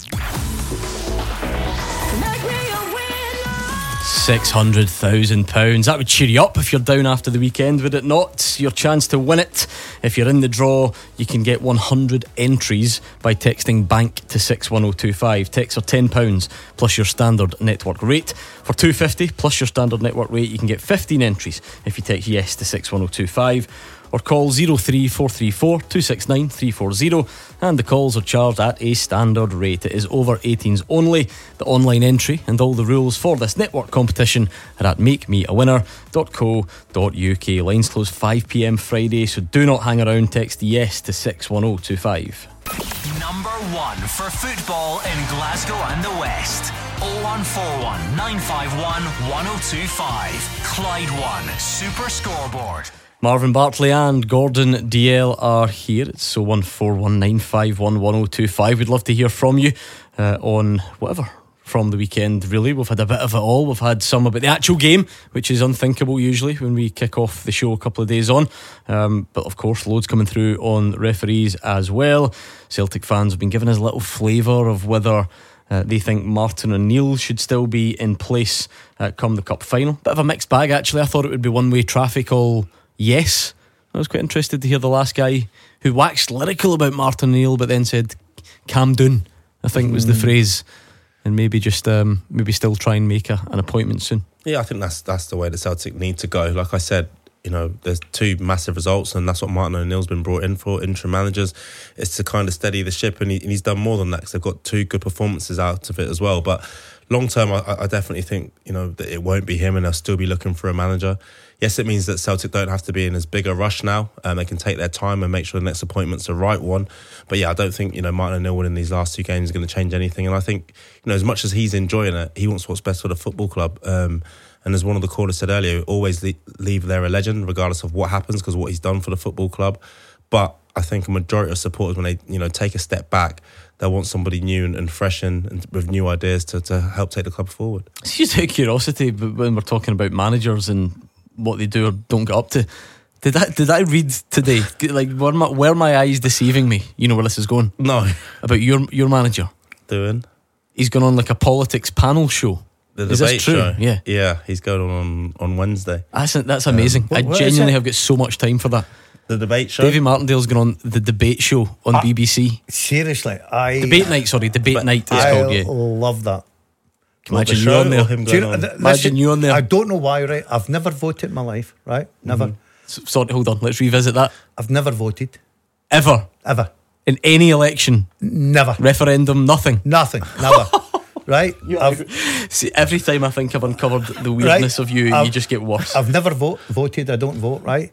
six hundred thousand pounds. That would cheer you up if you're down after the weekend, would it not? Your chance to win it. If you're in the draw, you can get one hundred entries by texting BANK to six one oh two five. Texts are ten pounds plus your standard network rate. For two hundred fifty plus your standard network rate, you can get fifteen entries if you text yes to six one oh two five. Or call oh three four three four two six nine three four oh, and the calls are charged at a standard rate. It is over eighteens only. The online entry and all the rules for this network competition are at make me a winner dot co dot uk. Lines close five p.m. Friday, so do not hang around. Text yes to six one oh two five. Number one for football in Glasgow and the West. oh one four one nine five one one oh two five. Clyde One Super Scoreboard. Marvin Bartley and Gordon D L are here. It's oh one four one nine five one one oh two five. We'd love to hear from you uh, on whatever from the weekend, really. We've had a bit of it all. We've had some about the actual game, which is unthinkable usually when we kick off the show a couple of days on. Um, but of course, loads coming through on referees as well. Celtic fans have been giving us a little flavour of whether Uh, they think Martin O'Neill should still be in place uh, come the cup final. Bit of a mixed bag, actually. I thought it would be one-way traffic all yes. I was quite interested to hear the last guy who waxed lyrical about Martin O'Neill but then said calm down, I think was the mm. phrase, and maybe just um, maybe still try and make a, an appointment soon. Yeah, I think that's that's the way the Celtic need to go. Like I said, you know, there's two massive results, and that's what Martin O'Neill's been brought in for, interim managers. It's to kind of steady the ship, and, he, and he's done more than that because they've got two good performances out of it as well. But long term, I, I definitely think, you know, that it won't be him, and they'll still be looking for a manager. Yes, it means that Celtic don't have to be in as big a rush now, and they can take their time and make sure the next appointment's the right one. But yeah, I don't think, you know, Martin O'Neill winning these last two games is going to change anything. And I think, you know, as much as he's enjoying it, he wants what's best for the football club. Um, and as one of the callers said earlier, always leave there a legend, regardless of what happens, because what he's done for the football club. But I think a majority of supporters, when they, you know, take a step back, they'll want somebody new and, and fresh and, and with new ideas to, to help take the club forward. It's just out of curiosity, but when we're talking about managers and what they do or don't get up to, did I did I read today, like, were my, were my eyes deceiving me? You know where this is going? No. About your your manager doing? He's gone on like a politics panel show. The is debate this true? Show. Yeah, yeah. He's going on on Wednesday. That's that's amazing. Um, what, I genuinely have got so much time for that. The debate show. Davy Martindale's gone on the debate show on I, B B C. Seriously, I debate night. Sorry, debate night. It's I called. Yeah, love that. Imagine you on there. Him you know, on. Th- Imagine listen, you on there. I don't know why. Right, I've never voted in my life. Right, never. Mm-hmm. So, sorry, hold on. Let's revisit that. I've never voted. Ever, ever in any election. Never. Referendum. Nothing. Nothing. Never. Right. I've, see, every time I think I've uncovered the weirdness right? of you, I've, you just get worse. I've never vote, voted. I don't vote. Right.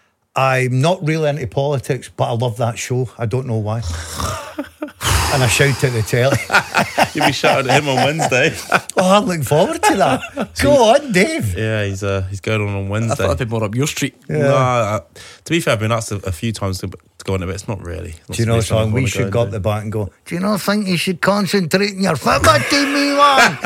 I'm not really into politics, but I love that show. I don't know why. And I shout at the telly. You'll be shouting at him on Wednesday. Oh, I'm looking forward to that. Go on, Dave. Yeah, he's uh, he's going on on Wednesday. I thought I'd be more up your street. Yeah. No, uh, to be fair, I've been asked a, a few times to, to go on it, but it's not really. Not do you know, son, we should go up the back and go, do you not think you should concentrate on your football team, Milan?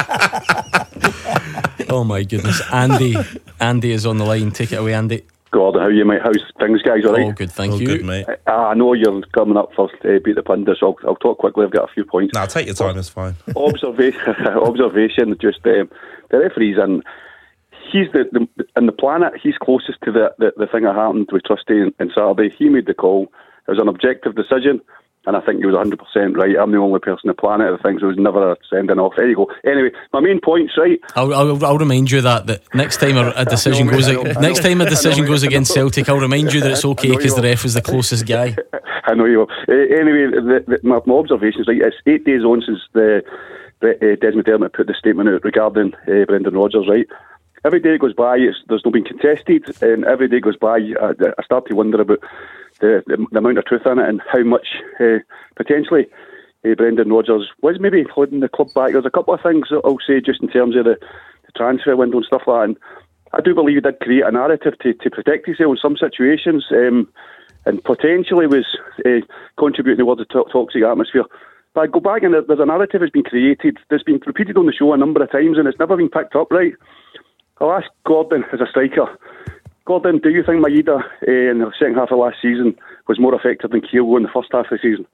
Oh my goodness. Andy. Andy is on the line. Take it away, Andy. God, how you mate? How's things, guys? All right? Oh, good, thank oh, you. Good, mate. Uh, I know you're coming up first, uh, beat the pundits. So I'll, I'll talk quickly. I've got a few points. Nah, take your time. It's fine. Observation, observation. Just um, the referees, and he's the, the in the planet. He's closest to the the, the thing that happened with Trustee on Saturday. He made the call. It was an objective decision. And I think he was one hundred percent right. I'm the only person on the planet that thinks it was never a sending off. There you go. Anyway, my main point's right. I'll, I'll, I'll remind you that, that next time a, a decision goes know, next time a decision goes against Celtic, I'll remind you that it's okay because the ref was the closest guy. I know you will. Uh, anyway, the, the, my, my observation is right. It's eight days on since the, the uh, Des McDermott put the statement out regarding uh, Brendan Rodgers. Right. Every day goes by, it's, there's no been contested, and every day goes by, I, I start to wonder about The, the, the amount of truth in it and how much uh, potentially uh, Brendan Rodgers was maybe holding the club back. There's a couple of things that I'll say just in terms of the, the transfer window and stuff like that. And I do believe he did create a narrative to, to protect himself in some situations, um, and potentially was uh, contributing towards a to- toxic atmosphere. But I go back and there's a narrative that's been created that's been repeated on the show a number of times and it's never been picked up right. I'll ask Gordon as a striker. Gordon, do you think Maeda uh, in the second half of last season was more effective than Kyogo in the first half of the season?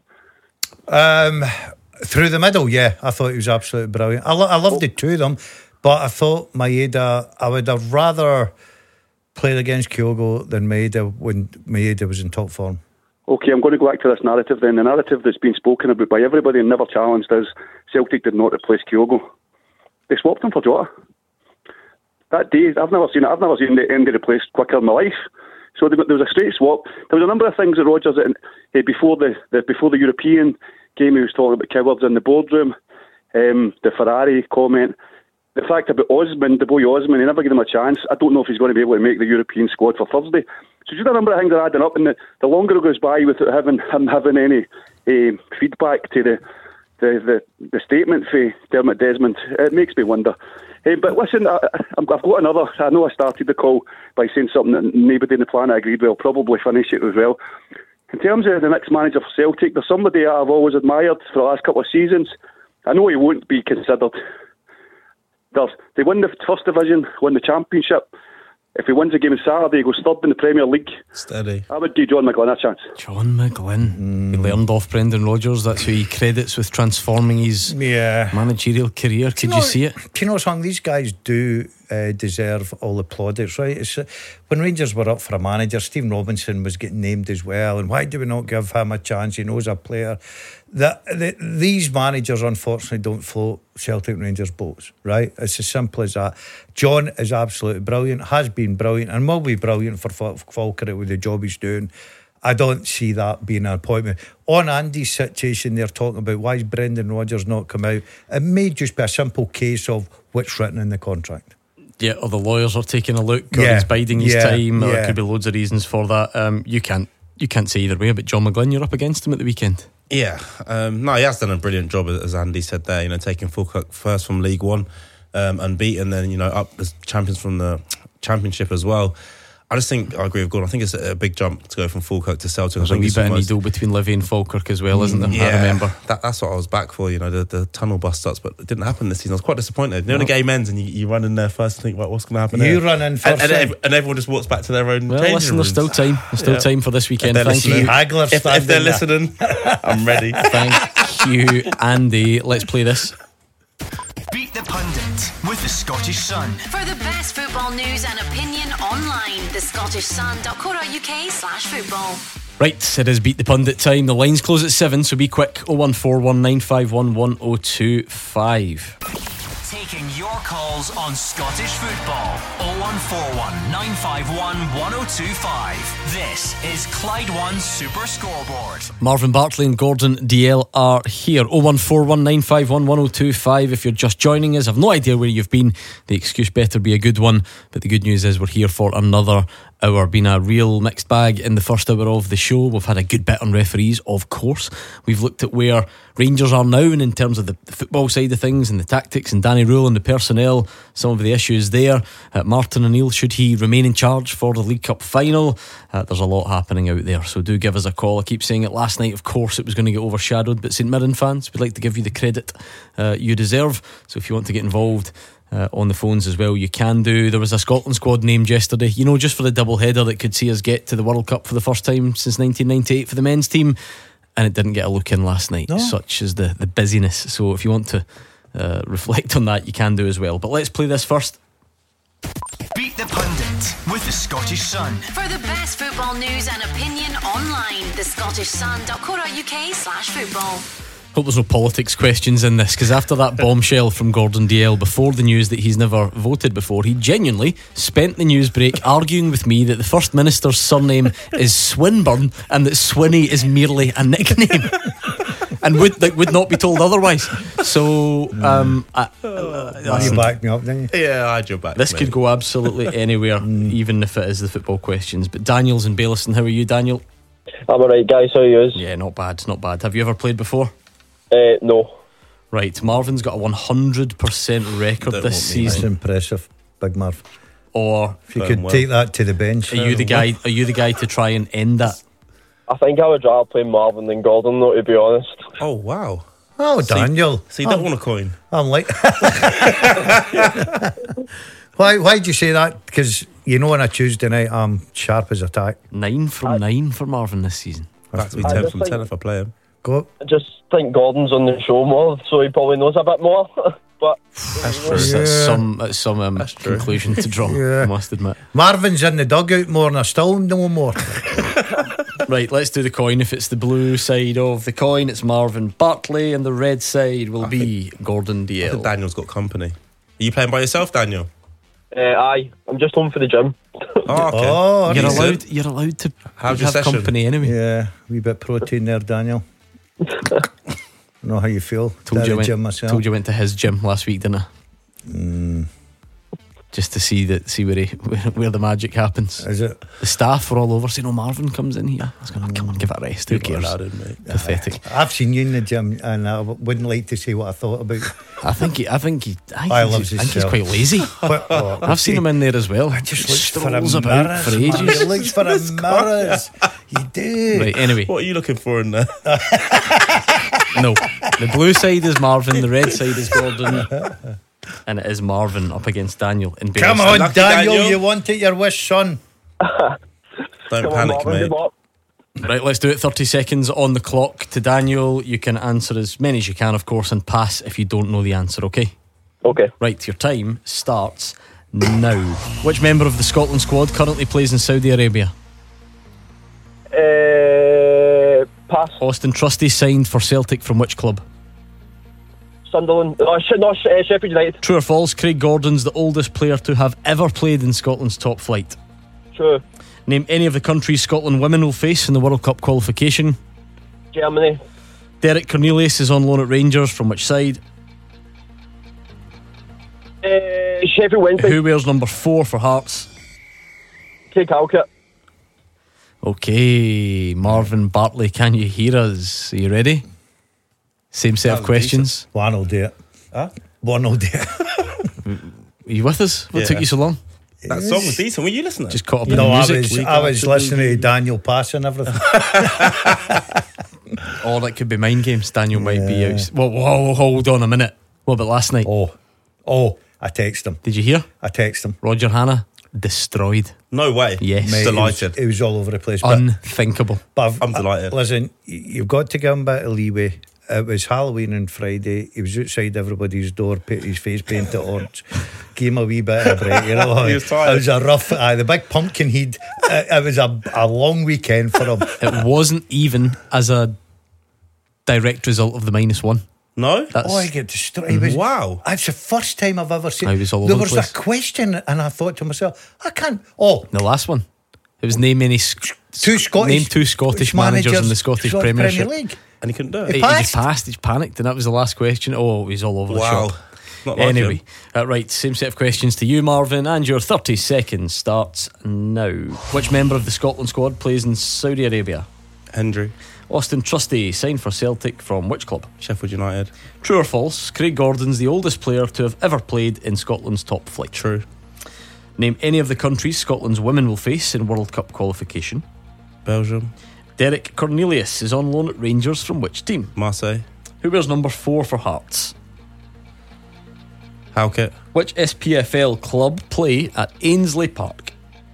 Um, through the middle, yeah, I thought he was absolutely brilliant. I, lo- I loved oh. the two of them, but I thought Maeda, I would have rather played against Kyogo than Maeda when Maeda was in top form. Okay, I'm going to go back to this narrative then. The narrative that's been spoken about by everybody and never challenged is Celtic did not replace Kyogo. They swapped him for Jota. That day, I've never seen it. I've never seen the Andy replaced quicker in my life. So there was a straight swap. There was a number of things that Rodgers, uh, before the, the before the European game, he was talking about cowards in the boardroom, um, the Ferrari comment, the fact about Osman, the boy Osman, he never gave him a chance. I don't know if he's going to be able to make the European squad for Thursday. So just a number of things are adding up, and the, the longer it goes by without having him having any uh, feedback to the the, the the statement for Dermot Desmond, it makes me wonder. Uh, but listen, I, I've got another. I know I started the call by saying something that nobody in the planet agreed with. I'll probably finish it as well. In terms of the next manager for Celtic, there's somebody I've always admired for the last couple of seasons. I know he won't be considered. There's, they win the first division, win the championship. If he wins a game on Saturday, he goes third in the Premier League. Steady. I would give John McGlynn a chance. John McGlynn. Mm. He learned off Brendan Rodgers. That's who he credits with transforming his yeah. managerial career. Could you, know, you see it? Do you know something? These guys do uh, deserve all the plaudits, right? It's, uh, when Rangers were up for a manager, Stephen Robinson was getting named as well. And why do we not give him a chance? He knows a player. That the, these managers unfortunately don't float Celtic Rangers boats, right? It's as simple as that. John is absolutely brilliant, has been brilliant, and will be brilliant for Falkirk with the job he's doing. I don't see that being an appointment. On Andy's situation, they're talking about why is Brendan Rodgers not come out. It may just be a simple case of what's written in the contract. Yeah, or the lawyers are taking a look, or yeah. he's biding his yeah. time, or yeah. there could be loads of reasons for that. Um, you can't, you can't say either way. But John McGlynn, you're up against him at the weekend. Yeah, um, no, he has done a brilliant job, as Andy said there. You know, taking Falkirk first from League One, um, unbeaten, then you know up as champions from the Championship as well. I just think I agree with Gordon. I think it's a big jump to go from Falkirk to Celtic. There's I a think wee bit of almost... needle between Livy and Falkirk as well, isn't there? Yeah, I remember. That, that's what I was back for, you know, the, the tunnel bus starts, but it didn't happen this season. I was quite disappointed. You know, no. The game ends and you, you run in there first and think, well, what's going to happen You here? run in first. And, and, and everyone just walks back to their own well, changing listen, rooms. there's still time. There's still yeah. time for this weekend. Thank you. If, if they're listening, I'm ready. Thank you, Andy. Let's play this. Beat the Pundit with the Scottish Sun. For the best football news and opinion online, the Scottish Sun dot co dot uk slash football. Right, it is Beat the Pundit time. The lines close at seven, so be quick. oh one four one nine five one one oh two five. Taking your calls on Scottish football. oh one four one nine five one one oh two five. This is Clyde One Super Scoreboard. Marvin Bartley and Gordon D L are here. oh one four one nine five one one oh two five. If you're just joining us, I've no idea where you've been. The excuse better be a good one. But the good news is we're here for another hour. Been a real mixed bag in the first hour of the show. We've had a good bit on referees, of course. We've looked at where Rangers are now, and in terms of the, the football side of things and the tactics and Danny Rule and the personnel, some of the issues there. uh, Martin O'Neill, should he remain in charge for the League Cup final? Uh, there's a lot happening out there, so do give us a call. I keep saying it, last night of course it was going to get overshadowed, but St Mirren fans, we'd like to give you the credit uh, you deserve. So if you want to get involved Uh, on the phones as well, you can do. There was a Scotland squad named yesterday, you know, just for the double header that could see us get to the World Cup for the first time since nineteen ninety-eight for the men's team, and it didn't get a look in last night. No. Such is the, the busyness. So if you want to uh, reflect on that, you can do as well. But let's play this first. Beat the Pundit with the Scottish Sun. For the best football news and opinion online, the Scottish Sun dot co dot uk slash football. Hope there's no politics questions in this, because after that bombshell from Gordon D L before the news that he's never voted before, he genuinely spent the news break arguing with me that the First Minister's surname is Swinburne and that Swinney is merely a nickname and would like, would not be told otherwise. So um, I, uh, you backed me up, didn't you? Yeah, I had your back. This mate. could go absolutely anywhere, even if it is the football questions. But Daniel's in Bayliston. How are you, Daniel? I'm alright, guys. How are you? Yeah, not bad, not bad. Have you ever played before? Uh, no. Right, Marvin's got a one hundred percent record Don't this want me, season. That's impressive, Big Marv. or if you could take that to the bench. Are you the guy? Are you the guy to try and end that? I think I would rather play Marvin than Gordon, though, to be honest. Oh, wow. Oh, So you- Daniel. So you don't I'm- want a coin? I'm like, why? Why do you say that? Because you know, on a Tuesday night, I'm sharp as a tack. Nine from nine for Marvin this season. That's be I ten just from think- ten if I play him. Go. I just think Gordon's on the show more, so he probably knows a bit more. But That's true. That's, Yeah. that's some that's some um, That's true. conclusion to draw. Yeah. I must admit. Marvin's in the dugout more, and I still no more. Right, let's do the coin. If it's the blue side of the coin, it's Marvin Bartley, and the red side will be Gordon I D L. think Daniel's got company. Are you playing by yourself, Daniel? uh, aye, I'm just home for the gym. Oh, okay. Oh, You're Decent. allowed. You're allowed to How's your have session? company anyway. Yeah, wee bit protein there, Daniel. Know how you feel? Told Down you, the went, gym myself. told you went to his gym last week, didn't I? Mm, Just to see that, see where he, where, where the magic happens. is it? The staff were all over saying, "Oh, Marvin comes in here." I was going, "Come on, give it a rest. Who People cares?" allowed in, mate. Pathetic. I've seen you in the gym, and I w- wouldn't like to say what I thought about. I think he. I think he. I think, I he's, loves I think he's himself. quite lazy. But, oh, I've seen him in there as well. just He looks for strolls a about mirrors, for man. ages. He looks for a mirrors. You do. Right. Anyway, What are you looking for in there? no. The blue side is Marvin. The red side is Gordon. And it is Marvin up against Daniel in Bailey. Come on, Lucky Daniel, Daniel. you wanted your wish, son. Don't Come on, panic, Marvin, mate. good luck. Right, let's do it. thirty seconds on the clock to Daniel. You can answer as many as you can, of course, and pass if you don't know the answer, okay? Okay. Right, your time starts now. Which member of the Scotland squad currently plays in Saudi Arabia? Uh, pass. Austin Trusty signed for Celtic from which club? Sunderland. Oh, sh- no, sh- uh, Sheffield United. True or false? Craig Gordon's the oldest player to have ever played in Scotland's top flight. True. Name any of the countries Scotland women will face in the World Cup qualification. Germany. Derek Cornelius is on loan at Rangers from which side? Uh, Sheffield Wednesday. Who wears number four for Hearts? Kate Halkett. Okay, Marvin Bartley, can you hear us? Are you ready? Same set of questions. One will do it. Huh? One will do it. Are you with us? What Yeah. took you so long? That song was decent. Were you listening? Just caught up in No, the I music. was, We I got was to listening do- to Daniel Pass and everything. Oh, that could be mind games. Daniel might be out. Whoa, whoa, hold on a minute. What about last night? Oh, oh, I text him. Did you hear? I text him. Roger Hanna destroyed. No way. Yes. Mate, Delighted. It was, it was all over the place. But, Unthinkable. but I've- I'm delighted. I- listen, y- you've got to give him a bit of leeway. It was Halloween on Friday. He was outside everybody's door, put his face painted orange. Gave him a wee bit of a break, you know. He was tired. It was a rough, uh, the big pumpkin head. It, it was a, a long weekend for him. It wasn't even as a direct result of the minus one. No? That's Oh, I get destroyed. He was, Wow. That's the first time I've ever seen. I was all there over was the place. a question, and I thought to myself, I can't. Oh, the last one. It was name any sc- two Scottish. name two Scottish managers in the Scottish Premiership. League. And he couldn't do He it. He, he passed. just passed. He just panicked, and that was the last question. Oh, he's all over the Wow. shop. Not like Anyway, him. uh, right, same set of questions to you, Marvin, and your thirty seconds starts now. Which member of the Scotland squad plays in Saudi Arabia? Hendry. Austin Trusty signed for Celtic from which club? Sheffield United. True or false? Craig Gordon's the oldest player to have ever played in Scotland's top flight. True. Name any of the countries Scotland's women will face in World Cup qualification. Belgium. Derek Cornelius is on loan at Rangers from which team? Marseille. Who wears number four for Hearts? Halkett. Which S P F L club play at Ainsley Park?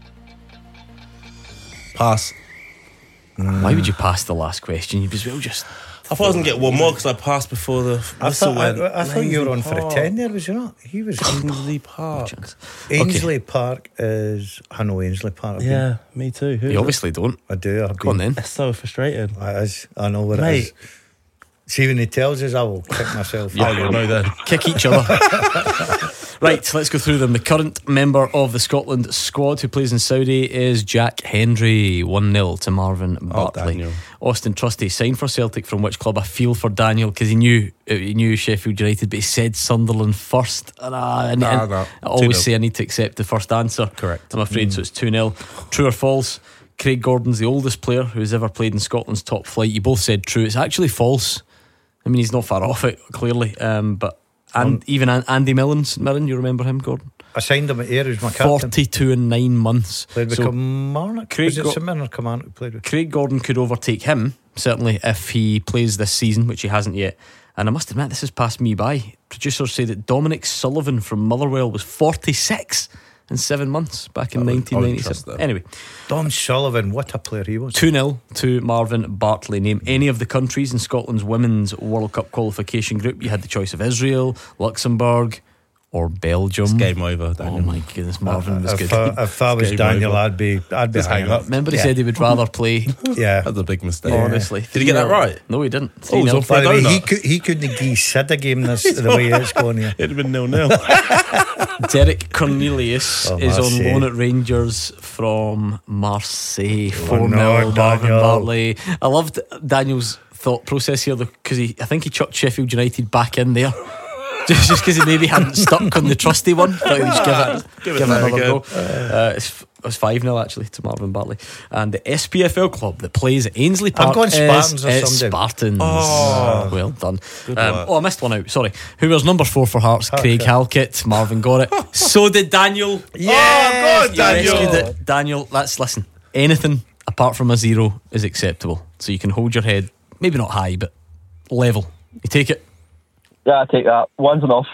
Pass. Why would you pass the last question? You'd as well just. I thought I was going to get one more because I passed before the I whistle thought, I, went. I thought you were on Ainsley for a Park. ten there, was you not? He was. Ainsley Park. Ainsley Park is. I know Ainsley Park. I've been- Yeah, me too. Who You is it? obviously don't. I do. I've Go on been- then. That's so frustrating. It is. I know what it Mate. is. See, when he tells us, I will kick myself. Oh, you'll know then. Kick each other. Right, let's go through them. The current member of the Scotland squad who plays in Saudi is Jack Hendry. one nil to Marvin Bartley. Daniel. Austin Trusty signed for Celtic from which club? I feel for Daniel because he knew he knew Sheffield United, but he said Sunderland first. And, uh, and, Nah, and nah. I two always nil. say I need to accept the first answer. Correct. I'm afraid, so it's two nil. True or false? Craig Gordon's the oldest player who's ever played in Scotland's top flight. You both said true. It's actually false. I mean, he's not far off it, clearly. Um, but and even An- Andy Millen, St Mirren, you remember him, Gordon? I signed him at Ayr as my captain. forty-two and nine months. Played with So Kilmarnock. Craig Was it Go- St Mirren or Kilmarnock who played with? Craig Gordon could overtake him, certainly, if he plays this season, which he hasn't yet. And I must admit, this has passed me by. Producers say that Dominic Sullivan from Motherwell was forty-six in seven months back in I would- I nineteen wouldn't trust ninety-seven. that. Anyway, Dom Sullivan, what a player he was. two nil to Marvin Bartley. Name any of the countries in Scotland's women's World Cup qualification group. You had the choice of Israel, Luxembourg, or Belgium. It's game over, Daniel. Oh my goodness, Marvin was if, good. I, if I was Game Daniel, over. I'd be, I'd be Just hanging hang up. up. Remember, he Yeah. said he would rather play. Yeah. That's a big mistake. Honestly, Did he get that right? No, he didn't. Oh, it was on By the way, he, donut. could, he couldn't give Sid a game this, the way it's going here. It'd have been nil nil. Derek Cornelius Oh, is on Marseille. loan at Rangers from Marseille. four nil, no, Marvin Daniel. Bartley. I loved Daniel's thought process here because he, I think he chucked Sheffield United back in there. Just because he maybe hadn't stuck on the trusty one. Thought he'd just give it, Give it give it there another again. go. Uh, it's, it was five nil actually to Marvin Bartley. And the S P F L club that plays at Ainsley Park I'm going Spartans is, or is something. Spartans. Oh. Well done. Good Um, work. oh, I missed one out. Sorry. Who was number four for Hearts? Halkett. Craig Halkett. Marvin got it. So did Daniel. Yeah, oh, You Daniel. rescued it. Daniel, that's listen. Anything apart from a zero is acceptable. So you can hold your head, maybe not high, but level. You take it. Yeah, I take that. One's enough.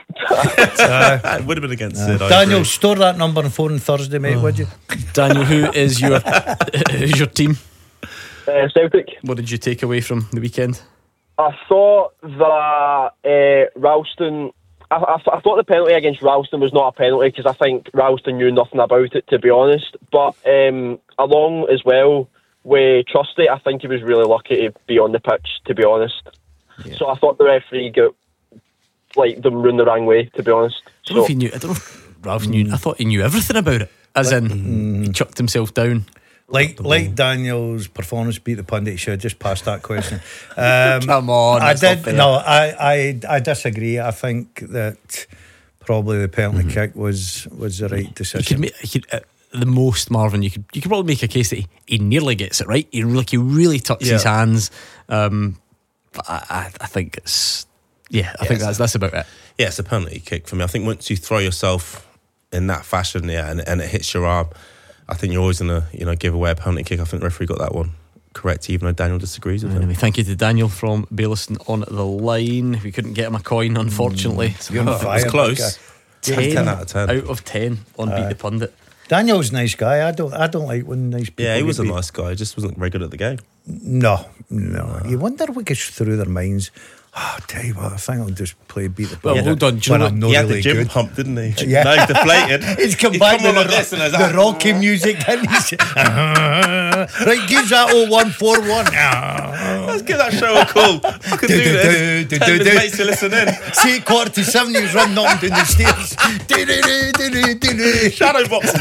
It would have been against Sid. I Daniel, agree. store that number on phone on Thursday, mate, would you? Daniel, who is your who's your team? Uh, Celtic. What did you take away from the weekend? I thought that uh, Ralston. I, I, I thought the penalty against Ralston was not a penalty because I think Ralston knew nothing about it, to be honest. But um, along as well with Trusty, I think he was really lucky to be on the pitch, to be honest. Yeah. So I thought the referee got like them run the wrong way, to be honest. I don't know So if he knew. I don't know if Ralph knew. I thought he knew everything about it. As in, he chucked himself down. Like like Daniel's performance beat the pundit. You should have just passed that question. Um, Come on, I that's not did. fair. No, I, I I disagree. I think that probably the penalty kick was was the right You decision. could make you could, uh, the most, Marvin. You could you could probably make a case that he, he nearly gets it right. He like he really tucks his Yeah. hands. Um, but I, I I think it's yeah. I think Yes. that's that's about it. Yeah, it's a penalty kick for me. I think once you throw yourself in that fashion, yeah, and, and it hits your arm, I think you're always gonna, you know, give away a penalty kick. I think the referee got that one correct, even though Daniel disagrees with him. Anyway, thank you to Daniel from Bayliston on the line. We couldn't get him a coin, unfortunately. You're on It was fire, close. that ten, ten out of ten. out of ten on Beat the Pundit. Daniel's a nice guy. I don't I don't like when nice people. Yeah, he get was a beat. nice guy. He just wasn't very good at the game. No, no. You wonder what goes through their minds. Oh, I'll tell you what, I think I'll just play beat the Well, pundit hold on, do you when know I'm what- not he had really the gym good. pump, didn't he? Yeah. Now he's deflated. He's come He's back come with on the, like this and it's the like, Rocky music. And he's, right, gives that oh one four one. Let's give that show a call. I can do this. Do, do, Tell do, his do. mates to listen in. See, quarter to seven, he was running up and down the stairs. Do, do, do, do, do, do, do. Shadow boxing.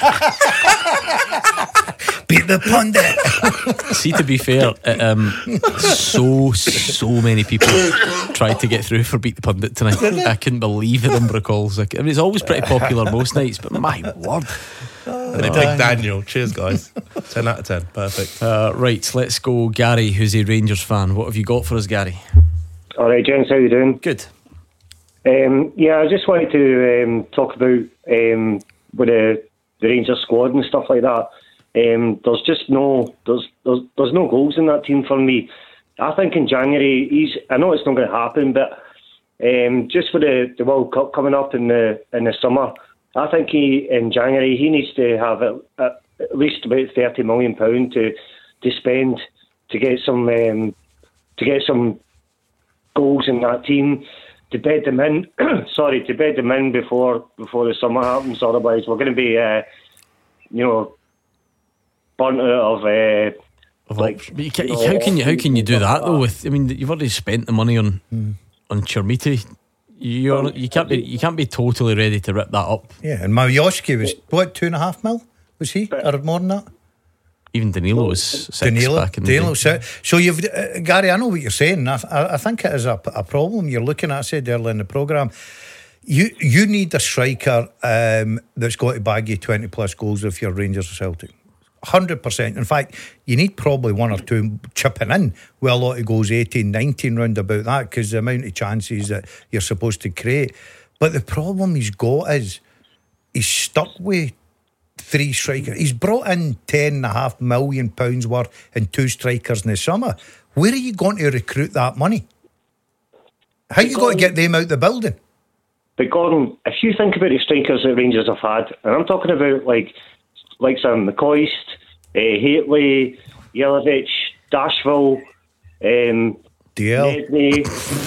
Beat the pundit. See, to be fair, uh, um, so so many people tried to get through for Beat the Pundit tonight. I couldn't believe the number of calls. Like, I mean, it's always pretty popular most nights, but my word. And they picked Daniel. Cheers, guys. ten out of ten. Perfect. Uh, right, let's go. Gary, who's a Rangers fan. What have you got for us, Gary? All right, gents, how you doing? Good. Um, yeah, I just wanted to um, talk about um, with the, the Rangers squad and stuff like that. Um, there's just no there's, there's there's no goals in that team for me. I think in January he's. I know it's not going to happen, but um, just for the, the World Cup coming up in the in the summer, I think he in January he needs to have at, at, at least about thirty million pound to to spend to get some um, to get some goals in that team, to bed them in. sorry, to bed them in before before the summer happens. Otherwise, we're going to be, uh, you know, burnt out of. Uh, Of like, options. But you can, you know, how can you how can you do stuff that like though? With I mean, you've already spent the money on on Chermiti. You're you can't be you can't be totally ready to rip that up. Yeah, and Majoski was, what, two and a half mil? Was he? Or more than that? Even Danilo was six Danilo, back in the Danilo day. six. So you've, uh, Gary, I know what you're saying. I, I, I think it is a, a problem you're looking at. I said earlier in the programme, you you need a striker um, that's got to bag you twenty plus goals if you're Rangers or Celtic. one hundred percent. In fact, you need probably one or two chipping in with a lot of goals, eighteen, nineteen round about that, because the amount of chances that you're supposed to create. But the problem he's got is he's stuck with three strikers. He's brought in ten and a half million pounds worth and two strikers in the summer. Where are you going to recruit that money? How are you going to get them out the building? But Gordon, if you think about the strikers that Rangers have had, and I'm talking about like like some McCoist, uh, Haitley, Jelavic, Dashville, um, D L. Nedney,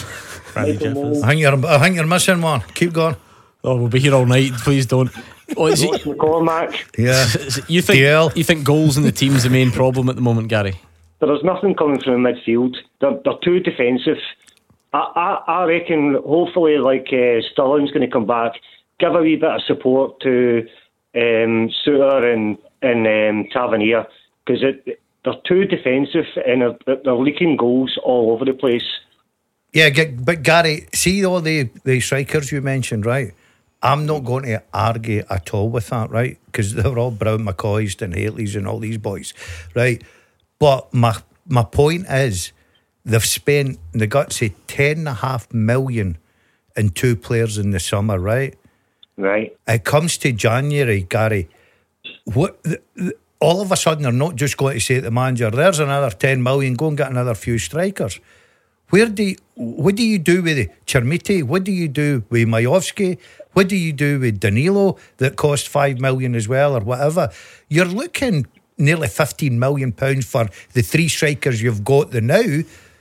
I think you're, I think you're missing one. Keep going. Oh, we'll be here all night. Please don't. Oh, is Ross it, McCormack. Yeah. you think D L. you think goals in the team's the main problem at the moment, Gary? There's nothing coming from the midfield. They're, they're too defensive. I, I, I reckon hopefully like uh, Sterling's going to come back, give a wee bit of support to um, Suter and, and um, Tavernier, because they're too defensive and they're, they're leaking goals all over the place. Yeah, but Gary, see all the, the strikers you mentioned, right? I'm not going to argue at all with that, right? Because they're all Brown McCoys and Haitley's and all these boys, right? But my my point is, they've spent, they got to say ten and a half million in two players in the summer, right? Right. It comes to January, Gary. What? The, the, all of a sudden, they're not just going to say to the manager, "There's another ten million. Go and get another few strikers." Where do you, what do you do with it? Chermiti? What do you do with Majowski? What do you do with Danilo that cost five million as well, or whatever? You're looking nearly fifteen million pounds for the three strikers you've got the now.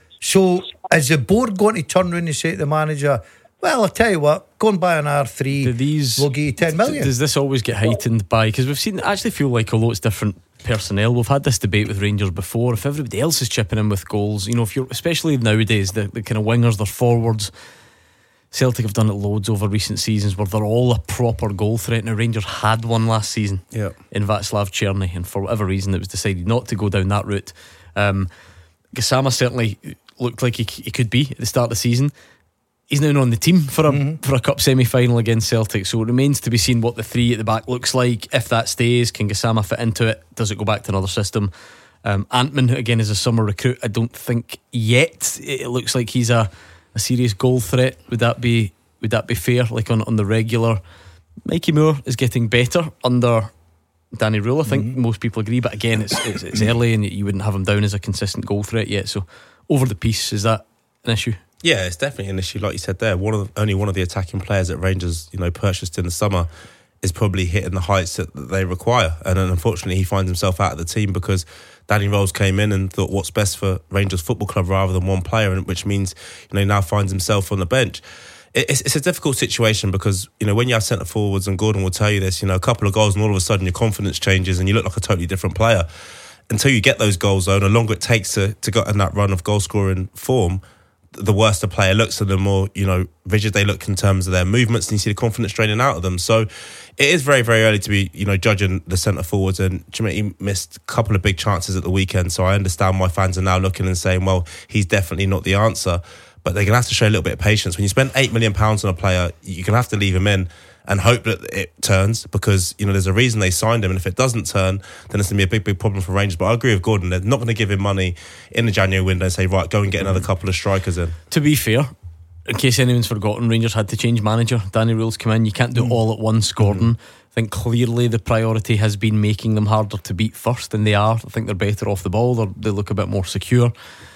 So is the board going to turn around and say to the manager, well, I'll tell you what, go and buy an R three, these, we'll give you ten million? Does this always get heightened by, because we've seen, I actually feel like although it's different personnel, we've had this debate with Rangers before, if everybody else is chipping in with goals, you know, if you're, especially nowadays, the, the kind of wingers, they're forwards. Celtic have done it loads over recent seasons where they're all a proper goal threat. Now Rangers had one last season yeah. in Václav Černý, and for whatever reason it was decided not to go down that route. um, Gassama certainly looked like he, he could be at the start of the season. He's now on the team for a mm-hmm. for a cup semi-final against Celtic, so it remains to be seen what the three at the back looks like. If that stays, can Gassama fit into it? Does it go back to another system? um, Antman again is a summer recruit. I don't think yet it looks like he's a a serious goal threat. Would that be would that be fair? Like on, on the regular, Mikey Moore is getting better under Danny Rule. I think mm-hmm. most people agree, but again, it's, it's it's early, and you wouldn't have him down as a consistent goal threat yet. So over the piece, is that an issue? Yeah, it's definitely an issue. Like you said there, one of the, only one of the attacking players that Rangers, you know, purchased in the summer is probably hitting the heights that, that they require, and then unfortunately he finds himself out of the team because Danny Rose came in and thought what's best for Rangers Football Club rather than one player, which means, you know, he now finds himself on the bench. It's, it's a difficult situation because, you know, when you have centre forwards, and Gordon will tell you this, you know, a couple of goals and all of a sudden your confidence changes and you look like a totally different player. Until you get those goals, though, and the longer it takes to, to get in that run of goal scoring form, the worse the player looks and the more, you know, rigid they look in terms of their movements, and you see the confidence draining out of them. So it is very, very early to be, you know, judging the centre forwards, and Chermiti missed a couple of big chances at the weekend, so I understand why fans are now looking and saying, well, he's definitely not the answer. But they're going to have to show a little bit of patience. When you spend eight million pounds on a player, you're going to have to leave him in and hope that it turns, because, you know, there's a reason they signed him, and if it doesn't turn, then it's going to be a big, big problem for Rangers. But I agree with Gordon, they're not going to give him money in the January window and say, right, go and get another couple of strikers in. To be fair, in case anyone's forgotten, Rangers had to change manager. Danny Rule's come in. You can't do it all at once, Gordon. Mm. I think clearly the priority has been making them harder to beat first, and they are. I think they're better off the ball. They're, they look a bit more secure.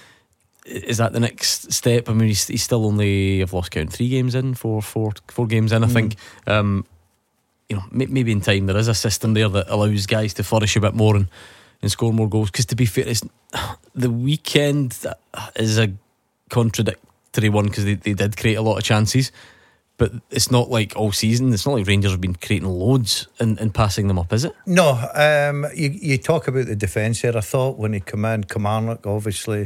Is that the next step? I mean, he's, he's still only, I've lost count, three games in, four, four, four games in, I mm. think. Um, you know, maybe in time there is a system there that allows guys to flourish a bit more and, and score more goals. Because to be fair, it's, the weekend is a contradictory one, because they, they did create a lot of chances, but it's not like all season. It's not like Rangers have been creating loads and, and passing them up, is it? No. Um, you, you talk about the defence here. I thought when he came in, Kilmarnock, obviously,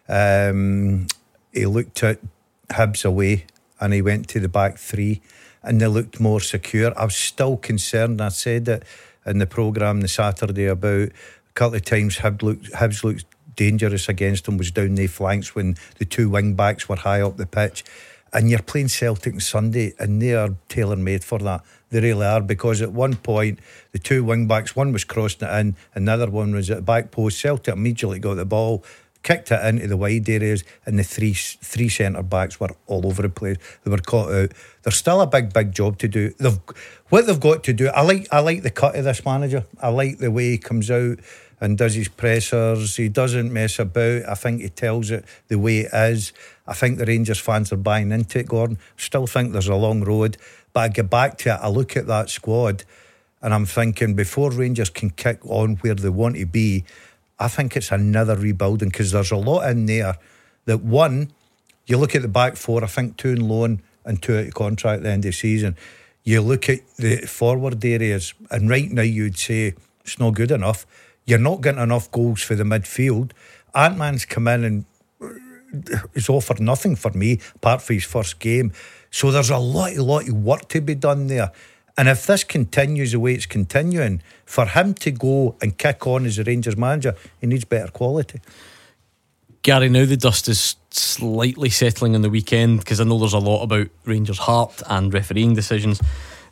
um, he looked at Hibs away and he went to the back three, and they looked more secure. I was still concerned. I said it in the programme the Saturday about a couple of times Hibs looked, Hibs looked dangerous against them, was down the flanks when the two wing backs were high up the pitch. And you're playing Celtic on Sunday, and they are tailor-made for that. They really are, because at one point the two wing backs, one was crossing it in, another one was at the back post. Celtic immediately got the ball, kicked it into the wide areas, and the three three centre backs were all over the place. They were caught out. There's still a big, big job to do. They've what they've got to do. I like I like the cut of this manager. I like the way he comes out and does his pressers. He doesn't mess about. I think he tells it the way it is. I think the Rangers fans are buying into it, Gordon. Still think there's a long road, but I get back to it. I look at that squad, and I'm thinking before Rangers can kick on where they want to be, I think it's another rebuilding, because there's a lot in there that, one, you look at the back four, I think two in loan and two out of contract at the end of the season. You look at the forward areas, and right now you'd say it's not good enough. You're not getting enough goals for the midfield. Ant-Man's come in and he's offered nothing for me apart from his first game. So there's a lot, a lot of work to be done there. And if this continues the way it's continuing, for him to go and kick on as a Rangers manager, he needs better quality. Gary, now the dust is slightly settling on the weekend, because I know there's a lot about Rangers' heart and refereeing decisions.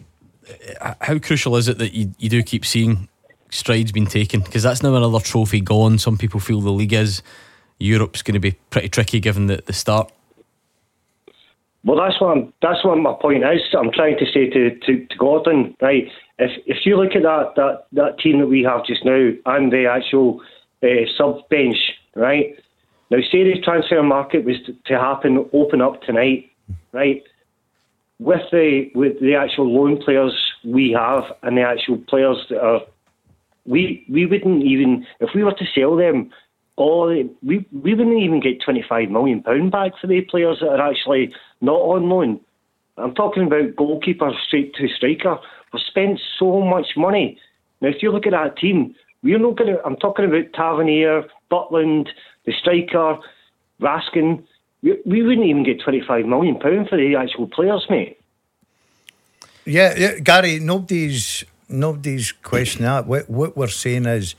How crucial is it that you, you do keep seeing strides being taken? Because that's now another trophy gone. Some people feel the league is. Europe's going to be pretty tricky given the, the start. Well, that's what I'm, that's what my point is. I'm trying to say to, to, to Gordon, right? If if you look at that that, that team that we have just now and the actual uh, sub bench, right? Now, say the transfer market was to, to happen, open up tonight, right? With the with the actual loan players we have and the actual players that are, we we wouldn't even, if we were to sell them, all we we wouldn't even get twenty-five million pound back for the players that are actually not on loan. I'm talking about goalkeeper straight to striker. We've spent so much money. Now, if you look at that team, we're not going to. I'm talking about Tavernier, Butland, the striker, Raskin. We, we wouldn't even get twenty-five million pound for the actual players, mate. Yeah, yeah, Gary. Nobody's nobody's questioning that. What, what we're saying is,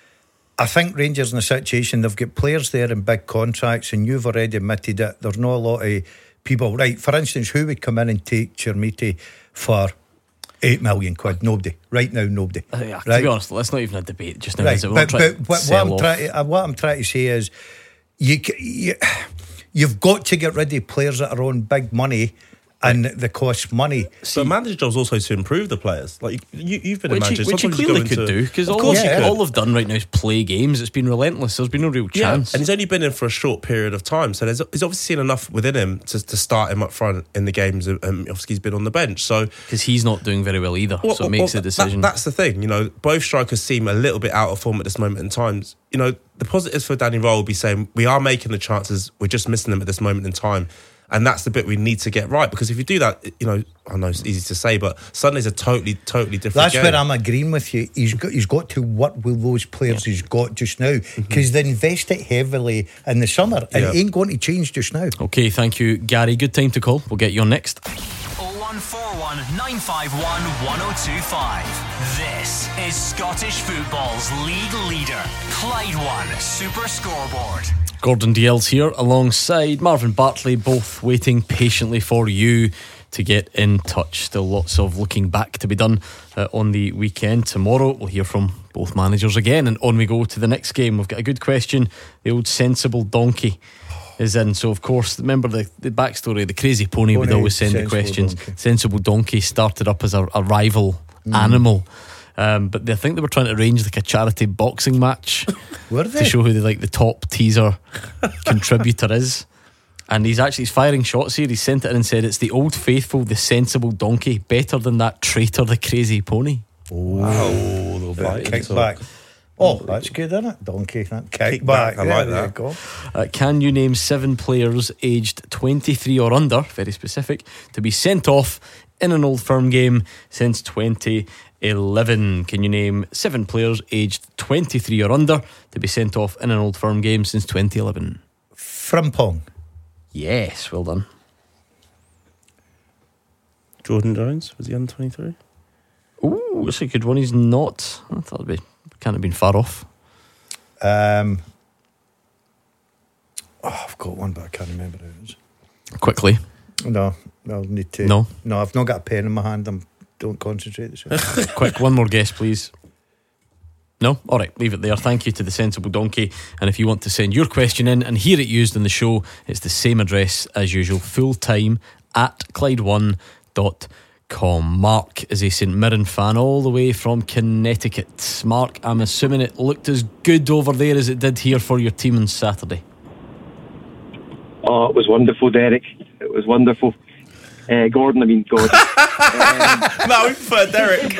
I think Rangers in a situation, they've got players there in big contracts, and you've already admitted it. There's not a lot of people. Right, for instance, who would come in and take Chermiti for eight million quid? Nobody. Right now, nobody. Uh, yeah, right? To be honest, that's not even a debate just now, Right, is it? but, but what, what, I'm trying to, what I'm trying to say is, you, you, you've got to get rid of players that are on big money and they cost money. So manager job's also to improve the players. Like you, you've been which a manager, you, which you clearly could do, because all, yeah. all they've done right now is play games. It's been relentless. There's been no real chance. Yeah. And he's only been in for a short period of time, so there's, he's obviously seen enough within him to, to start him up front in the games. And obviously he's been on the bench, so because he's not doing very well either. Well, so it makes well, the decision. That, that's the thing, you know. Both strikers seem a little bit out of form at this moment in time. You know, the positives for Danny Rowe will be saying we are making the chances, we're just missing them at this moment in time. And that's the bit we need to get right, because if you do that, you know, I know it's easy to say, but Sunday's a totally, totally different That's game. where I'm agreeing with you. He's got, he's got to work with those players yeah. he's got just now, because mm-hmm. they invested heavily in the summer, and yeah. it ain't going to change just now. Okay, thank you, Gary. Good time to call. We'll get you on next. oh one four one, nine five one, one oh two five. This is Scottish football's league leader, Clyde One Super Scoreboard. Gordon D L's here alongside Marvin Bartley, both waiting patiently for you to get in touch. Still lots of looking back to be done uh, on the weekend. Tomorrow we'll hear from both managers again, and on we go to the next game. We've got a good question. The old sensible donkey is in. So of course, remember the, the backstory. The crazy pony, pony would always send the questions. Donkey. Sensible donkey started up as a, a rival mm. animal. Um, but they, I think they were trying to arrange like a charity boxing match were they? to show who the like the top teaser contributor is. And he's actually he's firing shots here. He sent it in and said it's the old faithful, the sensible donkey, better than that traitor, the crazy pony. Oh, wow. Right, kick back. Oh, that's good, isn't it? Donkey, that kick, kick back. back. I like that. Go. Uh, can you name seven players aged twenty-three or under, very specific, to be sent off in an Old Firm game since twenty eleven? Can you name seven players aged twenty-three or under to be sent off in an Old Firm game since twenty eleven? Frimpong. Yes, well done. Jordan Jones, was he under twenty-three? Ooh, that's a good one. He's not. I thought it'd be, can't have been far off. Um, oh, I've got one, but I can't remember who it is. Quickly. No, I'll need to. No, no, I've not got a pen in my hand. I'm don't concentrate. Quick, one more guess, please. No? Alright, leave it there. Thank you to the Sensible Donkey. And if you want to send your question in and hear it used in the show, it's the same address as usual, fulltime at Clyde one dot com. Mark is a St Mirren fan all the way from Connecticut. Mark, I'm assuming it looked as good over there as it did here for your team on Saturday. Oh, it was wonderful, Derek. It was wonderful. Uh, Gordon, I mean Gordon. um, no, we prefer Derek.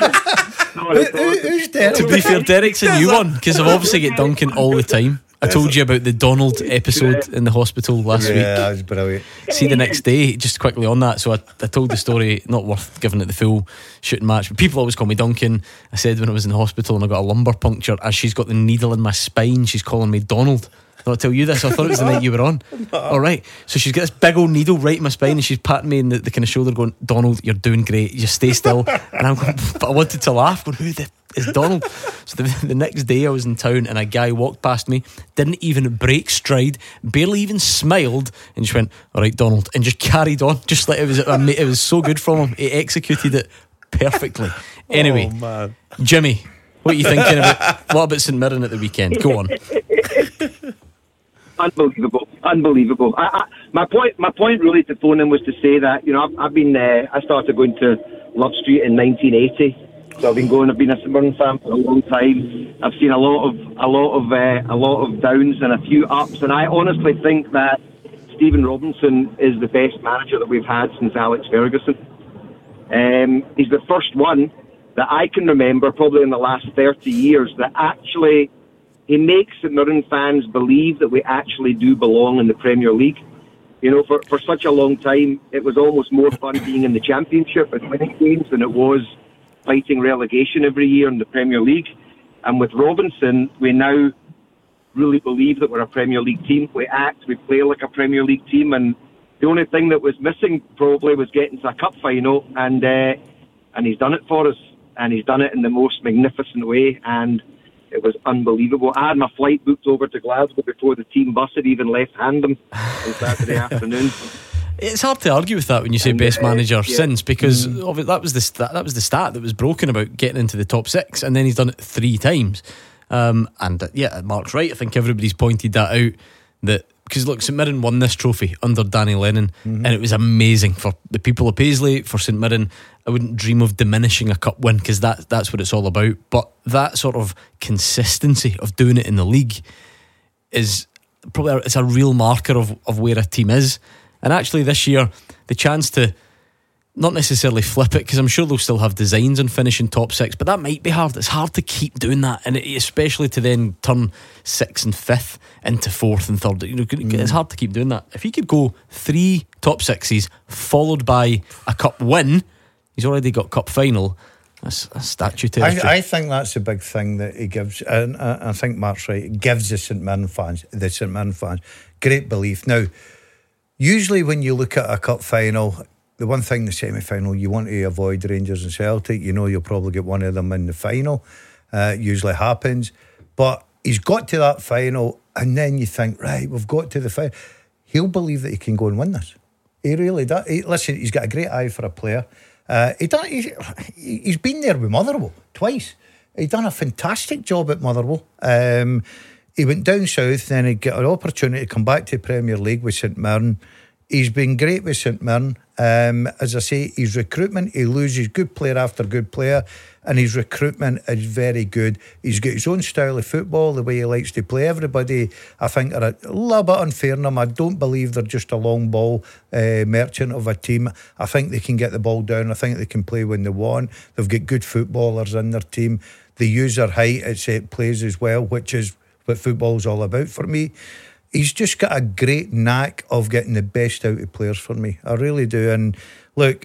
Who, who's Derek? To be fair, Derek's a new one because I've obviously get Duncan all the time. I told you about the Donald episode in the hospital last yeah, week. Yeah, that was brilliant. See, the next day, just quickly on that, so I, I told the story, not worth giving it the full shooting match, but people always call me Duncan. I said when I was in the hospital and I got a lumbar puncture, as she's got the needle in my spine, she's calling me Donald. I'll tell you this, I thought it was the night you were on. No. Alright, so she's got this big old needle right in my spine and she's patting me in the, the kind of shoulder going, Donald, you're doing great, just stay still. And I'm going, but I wanted to laugh, going, who the is Donald? So the, the next day I was in town and a guy walked past me, didn't even break stride, barely even smiled, and just went, alright Donald, and just carried on, just like it was it was so good from him. He executed it perfectly. Anyway, oh, man. Jimmy, what are you thinking about what about St Mirren at the weekend? Go on. Unbelievable, unbelievable. I, I, my point, my point, really, to phone in was to say that you know I've, I've been, uh, I started going to Love Street in nineteen eighty, so I've been going. I've been a St Mirren fan for a long time. I've seen a lot of, a lot of, uh, a lot of downs and a few ups, and I honestly think that Stephen Robinson is the best manager that we've had since Alex Ferguson. Um, he's the first one that I can remember, probably in the last thirty years, that actually. He makes St Mirren fans believe that we actually do belong in the Premier League. You know, for, for such a long time, it was almost more fun being in the Championship and winning games than it was fighting relegation every year in the Premier League. And with Robinson, we now really believe that we're a Premier League team. We act, we play like a Premier League team, and the only thing that was missing probably was getting to a cup final, and uh, and he's done it for us, and he's done it in the most magnificent way, and it was unbelievable. I had my flight booked over to Glasgow before the team bus had even left Handham on Saturday afternoon. It's hard to argue with that when you say and, best uh, manager yeah. since, because mm. that was the st- that was the stat that was broken about getting into the top six, and then he's done it three times. Um, and uh, yeah, Mark's right. I think everybody's pointed that out. That because look, St Mirren won this trophy under Danny Lennon, mm-hmm. and it was amazing for the people of Paisley, for St Mirren. I wouldn't dream of diminishing a cup win because that, that's what it's all about. But that sort of consistency of doing it in the league is probably a, it's a real marker of, of where a team is. And actually this year, the chance to not necessarily flip it, because I'm sure they'll still have designs on finishing top six, but that might be hard. It's hard to keep doing that, and it, especially to then turn sixth and fifth into fourth and third. You know, mm. It's hard to keep doing that. If he could go three top sixes followed by a cup win, he's already got cup final. That's a statue territory. I, I think that's a big thing that he gives, and I, I think Mark's right. It gives the St Mirren fans, the St Mirren fans, great belief. Now, usually when you look at a cup final, the one thing, the semi-final, you want to avoid Rangers and Celtic. You know you'll probably get one of them in the final. Uh, it usually happens. But he's got to that final, and then you think, right, we've got to the final. He'll believe that he can go and win this. He really does. He, listen, he's got a great eye for a player. Uh, he done, he's, he's been there with Motherwell twice. He done a fantastic job at Motherwell. Um, he went down south, then he got an opportunity to come back to the Premier League with St Mirren. He's been great with St Mirren. Um, as I say, his recruitment, he loses good player after good player, and his recruitment is very good. He's got his own style of football, the way he likes to play. Everybody, I think, are a little bit unfair on him. I don't believe they're just a long ball uh, merchant of a team. I think they can get the ball down. I think they can play when they want. They've got good footballers in their team. They use their height at set plays as well, which is what football's all about for me. He's just got a great knack of getting the best out of players for me. I really do. And look,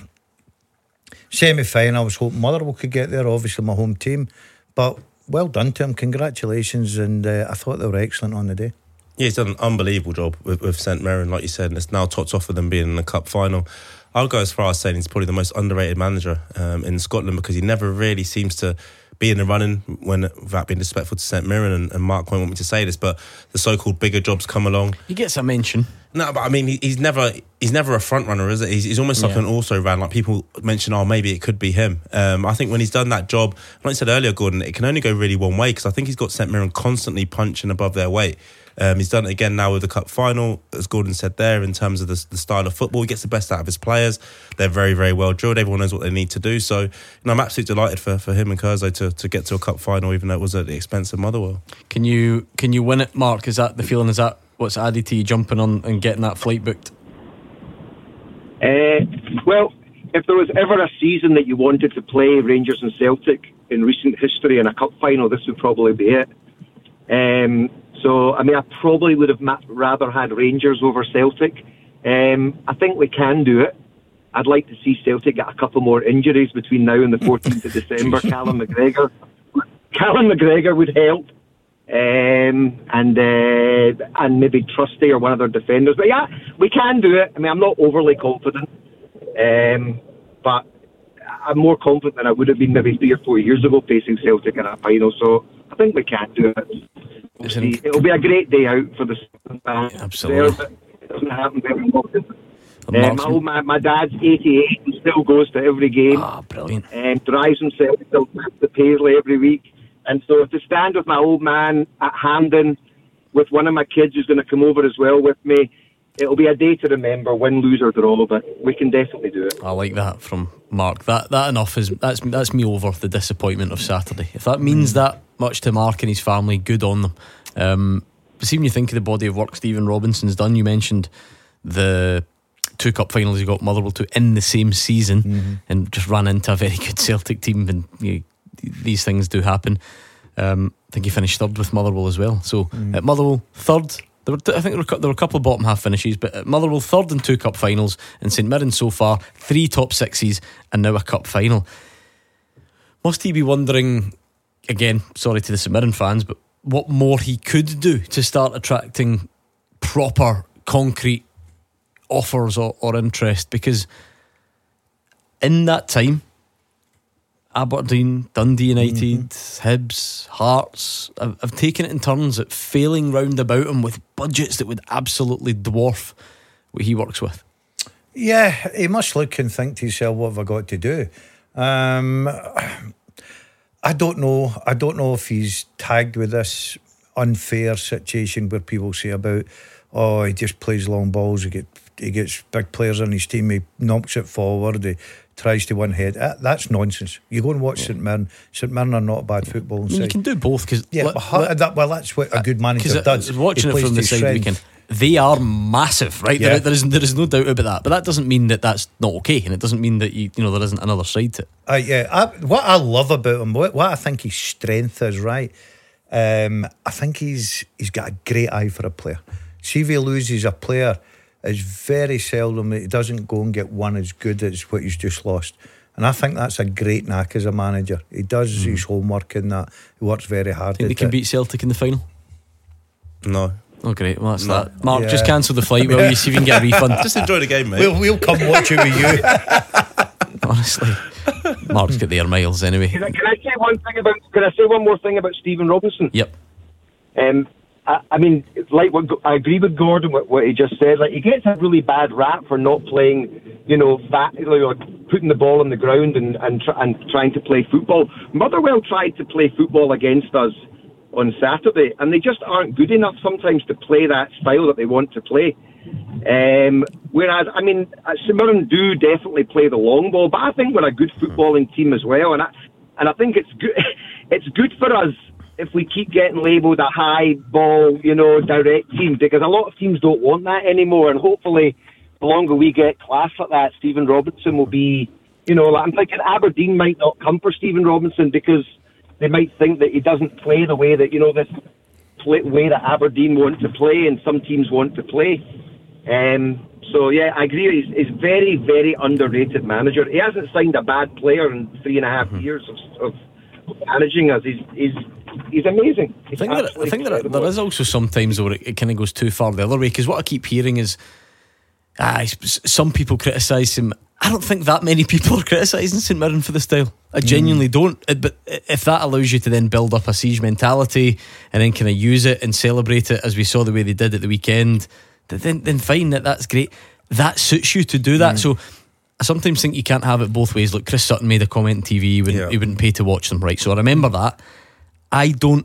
semi-final, I was hoping Motherwell could get there, obviously my home team. But well done to him. Congratulations. And uh, I thought they were excellent on the day. Yeah, he's done an unbelievable job with, with St Mirren, like you said. And it's now topped off with them being in the cup final. I'll go as far as saying he's probably the most underrated manager um, in Scotland, because he never really seems to be in the running, when, without being disrespectful to St Mirren, and, and Mark won't want me to say this, but the so-called bigger jobs come along. He gets a mention. No, but I mean, he, he's never he's never a front runner, is it? He's, he's almost like Yeah. an also-ran. Like, people mention, oh, maybe it could be him. Um, I think when he's done that job, like I said earlier, Gordon, it can only go really one way, because I think he's got St Mirren constantly punching above their weight. Um, he's done it again now with the cup final, as Gordon said there, in terms of the, the style of football. He gets the best out of his players. They're very, very well drilled. Everyone knows what they need to do. So, you know, I'm absolutely delighted for, for him and Curzon to, to get to a cup final, even though it was at the expense of Motherwell. Can you can you win it, Mark? Is that the feeling? Is that what's added to you jumping on and getting that flight booked? Uh, well, if there was ever a season that you wanted to play Rangers and Celtic in recent history in a cup final, this would probably be it. Um, so, I mean, I probably would have ma- rather had Rangers over Celtic. Um, I think we can do it. I'd like to see Celtic get a couple more injuries between now and the fourteenth of December. Callum McGregor, Callum McGregor would help, um, and uh, and maybe Trusty or one of their defenders. But yeah, we can do it. I mean, I'm not overly confident, um, but I'm more confident than I would have been maybe three or four years ago facing Celtic in a final. So I think we can do it. We'll see. It'll be a great day out for the fans. Absolutely. It doesn't happen very often. Uh, my, old man, my dad's eighty-eight and still goes to every game. Ah, brilliant. And drives himself to the Paisley every week. And so to stand with my old man at Hampden with one of my kids who's going to come over as well with me, it'll be a day to remember, win, lose or draw, but we can definitely do it. I like that from Mark. That that enough is that's that's me over the disappointment of Saturday. If that means that much to Mark and his family, good on them. Um, see, when you think of the body of work Stephen Robinson's done, you mentioned the two cup finals he got Motherwell to in the same season, mm-hmm. and just ran into a very good Celtic team, and you know, these things do happen. um, I think he finished third with Motherwell as well. So mm. at Motherwell third, there were, I think there were, there were a couple of bottom half finishes, but at Motherwell third in two cup finals, and St Mirren so far three top sixes and now a cup final. Must he be wondering, again, sorry to the St Mirren fans, but what more he could do to start attracting proper concrete offers or, or interest? Because in that time, Aberdeen, Dundee United, mm-hmm. Hibs, Hearts have, have taken it in turns at failing round about him with budgets that would absolutely dwarf what he works with. Yeah, he must look and think to himself, what have I got to do? Um, I don't know. I don't know if he's tagged with this unfair situation where people say about, oh, he just plays long balls, he, get, he gets big players on his team, he knocks it forward, he tries to win head. That, that's nonsense. You go and watch yeah. St Mirren. St Mirren are not a bad football I mean, you can do both. Cause yeah, let, but how, let, that, well, that's what a good manager does. I was watching he it from the side weekend. They are massive, right? Yeah. There, there is there is no doubt about that. But that doesn't mean that that's not okay, and it doesn't mean that you you know there isn't another side to it. Uh, yeah, I, what I love about him, what, what I think his strength is, right? Um, I think he's he's got a great eye for a player. See if he loses a player, it's very seldom that he doesn't go and get one as good as what he's just lost. And I think that's a great knack as a manager. He does mm. his homework in that. He works very hard. Think at they can it. beat Celtic in the final? No. Oh great, well that's no. that. Mark, yeah. just cancel the flight, will you? See if you can get a refund. Just enjoy the game, mate. We'll, we'll come watch it with you. Honestly, Mark's got the air miles anyway. Can I, can I say one thing about? Can I say one more thing about Stephen Robinson? Yep. Um, I, I mean, like what I agree with Gordon what, what he just said. Like he gets a really bad rap for not playing, you know, fat, you know, putting the ball on the ground and and, tr- and trying to play football. Motherwell tried to play football against us on Saturday, and they just aren't good enough sometimes to play that style that they want to play. Um, whereas, I mean, St Mirren do definitely play the long ball, but I think we're a good footballing team as well, and I and I think it's good. It's good for us if we keep getting labelled a high ball, you know, direct team, because a lot of teams don't want that anymore, and hopefully, the longer we get class like that, Stephen Robinson will be, you know, like I'm thinking Aberdeen might not come for Stephen Robinson because they might think that he doesn't play the way that, you know, this play, way that Aberdeen want to play and some teams want to play. Um, so, yeah, I agree. He's, he's very, very underrated manager. He hasn't signed a bad player in three and a half mm-hmm. years of, of managing us. He's, he's, he's amazing. He's I think, that, I think that there is also sometimes where it, it kind of goes too far the other way, because what I keep hearing is ah, some people criticise him I don't think that many people are criticising St Mirren for the style. I genuinely mm. don't. But if that allows you to then build up a siege mentality and then kind of use it and celebrate it as we saw the way they did at the weekend, then then fine, that that's great. That suits you to do that. Mm. So I sometimes think you can't have it both ways. Look, Chris Sutton made a comment on T V. He wouldn't, yeah. he wouldn't pay to watch them, right? So I remember that. I don't.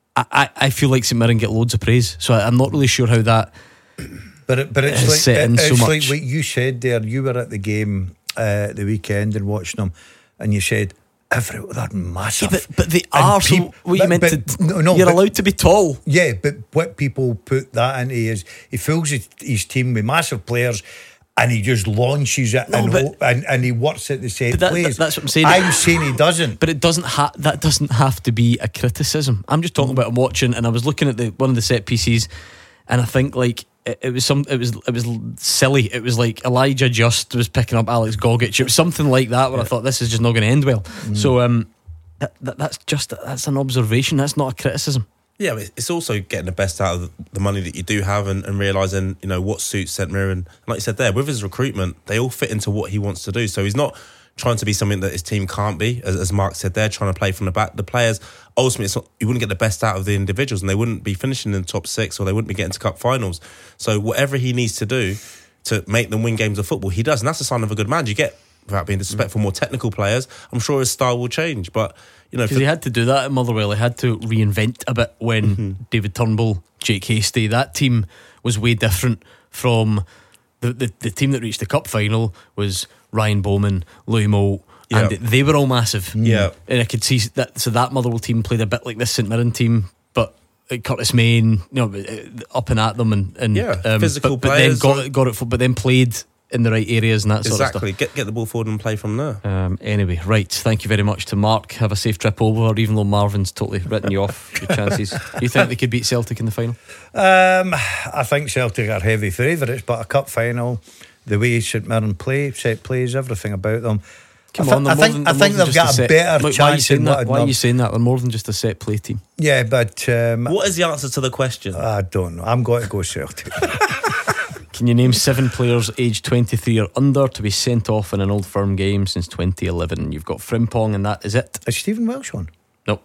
I, I feel like St Mirren get loads of praise. So I'm not really sure how that. But it, but it's like set in it, so it's much. like what you said there. You were at the game uh, the weekend and watching them, and you said every they're massive. Yeah, but, but they are. Peop, so what but, you meant but, to? No, no, you're but, allowed to be tall. Yeah, but what people put that into is he fills his, his team with massive players. And he just launches it, no, and, but, and and he works at the set that, plays. That, that's what I'm saying. I'm saying he doesn't, but it doesn't. Ha- that doesn't have to be a criticism. I'm just talking about I'm watching, and I was looking at the one of the set pieces, and I think like it, it was some. It was it was silly. It was like Elijah Just was picking up Alex Gogic. It was something like that where yeah. I thought this is just not going to end well. Mm. So um, that, that, that's just that's an observation. That's not a criticism. Yeah, but it's also getting the best out of the money that you do have and, and realising, you know, what suits St Mirren. And like you said there, with his recruitment, they all fit into what he wants to do. So he's not trying to be something that his team can't be, as, as Mark said there, trying to play from the back. The players, ultimately, it's not, you wouldn't get the best out of the individuals and they wouldn't be finishing in the top six or they wouldn't be getting to cup finals. So whatever he needs to do to make them win games of football, he does. And that's a sign of a good man. You get, without being disrespectful, more technical players. I'm sure his style will change, but you know, because he had to do that at Motherwell. He had to reinvent a bit when mm-hmm. David Turnbull, Jake Hasty, that team was way different from the, the, the team that reached the cup final was Ryan Bowman, Louis Moult, yeah. and they were all massive. Yeah, and I could see that. So that Motherwell team played a bit like this St Mirren team, but Curtis Main, you know, up and at them and, and yeah, um, physical but, but players. then got it, got it, but then played in the right areas and that exactly. sort of stuff. Exactly, get get the ball forward and play from there. Um, anyway, right, thank you very much to Mark. Have a safe trip over, even though Marvin's totally written you off your chances. You think they could beat Celtic in the final? Um, I think Celtic are heavy favourites, but a cup final, the way St Mirren play, set plays, everything about them. Come I, on, th- I think, than, I think they've got a set, better look, chance. Why, are you, than that? what why are you saying that? They're more than just a set play team. Yeah, but um, what is the answer to the question? I don't know. I'm going to go Celtic. Can you name seven players aged twenty-three or under to be sent off in an Old Firm game since twenty eleven? You've got Frimpong, and that is it. Is Stephen Welsh on? Nope.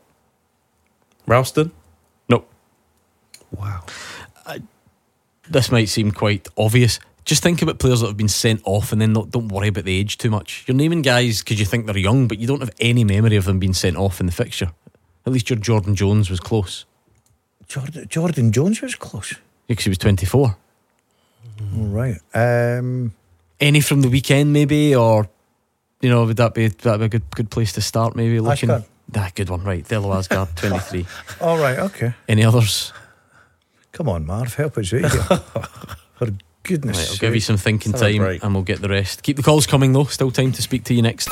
Ralston? Nope. Wow. I, this might seem quite obvious. Just think about players that have been sent off and then not, don't worry about the age too much. You're naming guys because you think they're young, but you don't have any memory of them being sent off in the fixture. At least your Jordan Jones was close. Jordan, Jordan Jones was close? Yeah, because he was twenty-four. All right. Um, Any from the weekend, maybe, or you know, would that be would that be a good good place to start? Maybe looking. Asgard. Ah, good one, right? Thello Asgard, twenty-three. All right, okay. Any others? Come on, Marv, help us out here. For goodness' right, I'll sake. give you some thinking time, and we'll get the rest. Keep the calls coming though. Still time to speak to you next.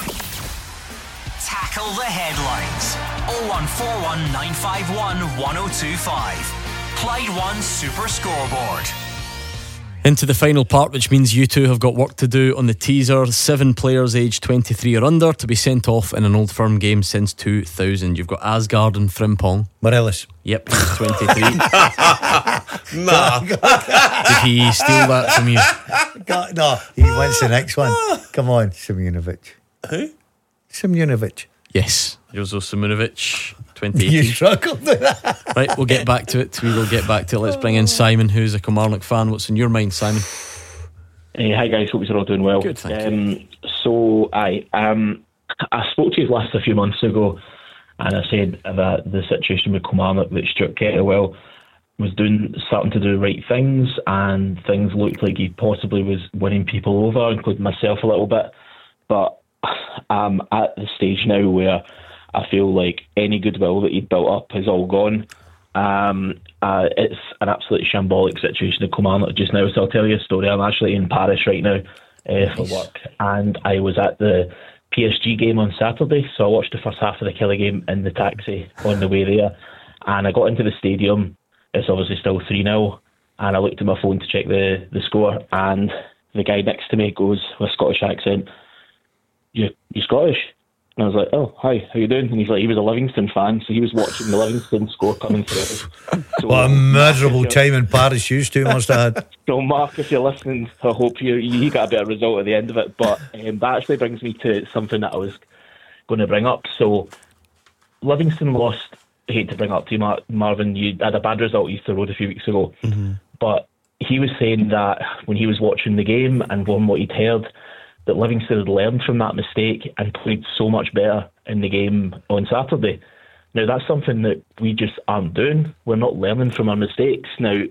Tackle the headlines. oh one four one nine five one one oh two five. Clyde One Super Scoreboard. Into the final part, which means you two have got work to do on the teaser. Seven players aged twenty-three or under to be sent off in an Old Firm game since two thousand. You've got Asgard and Frimpong. Morelos. Yep, he's twenty-three. Nah. Did he steal that from you? God, no, he wants the next one. Come on, Simunovic. Who? Simunovic. Yes, Jozo Simunovic, twenty eighteen. You struggled with that. Right, we'll get back to it. We will get back to it. Let's bring in Simon, who's a Kilmarnock fan. What's in your mind, Simon? Hey, hi guys, hope you're all doing well. Good, thank um, you. So, I um, I spoke to you last a few months ago, and I said that the situation with Kilmarnock, that Stuart Kettlewell was doing starting to do the right things, and things looked like he possibly was winning people over, including myself a little bit. But I'm at the stage now where I feel like any goodwill that he'd built up is all gone. Um, uh, it's an absolutely shambolic situation in Kilmarnock just now. So I'll tell you a story. I'm actually in Paris right now uh, for work, and I was at the P S G game on Saturday. So I watched the first half of the Kelly game in the taxi on the way there, and I got into the stadium. It's obviously still three nil, and I looked at my phone to check the, the score, and the guy next to me goes with a Scottish accent, You, you Scottish? And I was like, oh, hi, how you doing? And he's like, he was a Livingston fan, so he was watching the Livingston score coming through. So, what a miserable time in Paris you two must have had. So, Mark, if you're listening, I hope you you got a better result at the end of it. But um, that actually brings me to something that I was going to bring up. So, Livingston lost, I hate to bring up to you, Mar- Marvin, you had a bad result at Easter Road a few weeks ago. Mm-hmm. But he was saying that when he was watching the game and from what he'd heard, that Livingston had learned from that mistake and played so much better in the game on Saturday. Now, that's something that we just aren't doing. We're not learning from our mistakes. Now,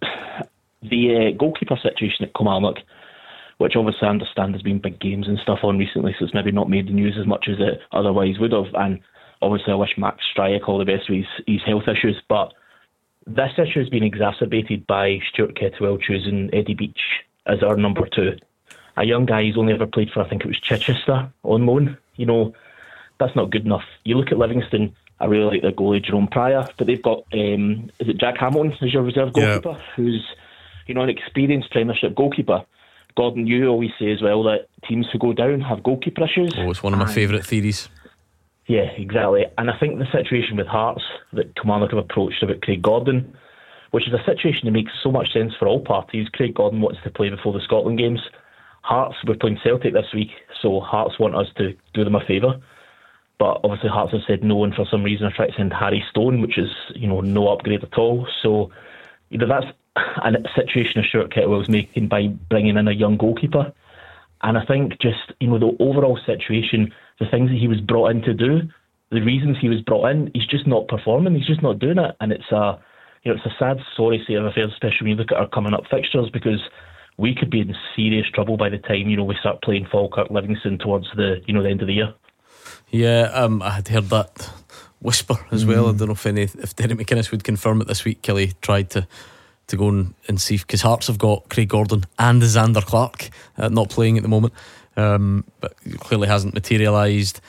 the uh, goalkeeper situation at Kilmarnock, which obviously I understand has been big games and stuff on recently, so it's maybe not made the news as much as it otherwise would have. And obviously I wish Max Stryjek all the best with his, his health issues. But this issue has been exacerbated by Stuart Kettlewell choosing Eddie Beach as our number two. A young guy who's only ever played for, I think it was Chichester on loan. You know, that's not good enough. You look at Livingston, I really like their goalie, Jerome Pryor, but they've got, um, is it Jack Hamilton as your reserve goalkeeper, yeah. who's, you know, an experienced Premiership goalkeeper. Gordon, you always say as well that teams who go down have goalkeeper issues. Oh, it's one of my favourite theories. Yeah, exactly. And I think the situation with Hearts that Kilmarnock have approached about Craig Gordon, which is a situation that makes so much sense for all parties. Craig Gordon wants to play before the Scotland games. Hearts, we're playing Celtic this week, so Hearts want us to do them a favour. But obviously Hearts have said no, and for some reason are trying to send Harry Stone, which is, you know, no upgrade at all. So, you know, that's a situation of Stuart Kettlewell's making by bringing in a young goalkeeper. And I think just, you know, the overall situation, the things that he was brought in to do, the reasons he was brought in, he's just not performing, he's just not doing it. And it's a, you know, it's a sad, sorry state of affairs, especially when you look at our coming up fixtures, because we could be in serious trouble by the time, you know, we start playing Falkirk, Livingston towards the, you know, the end of the year. Yeah, um, I had heard that whisper as mm. well. I don't know if any, if Derek McInnes would confirm it this week. Kelly tried to to go and, and see, because Hearts have got Craig Gordon and Zander Clark uh, not playing at the moment, um, but clearly hasn't materialised.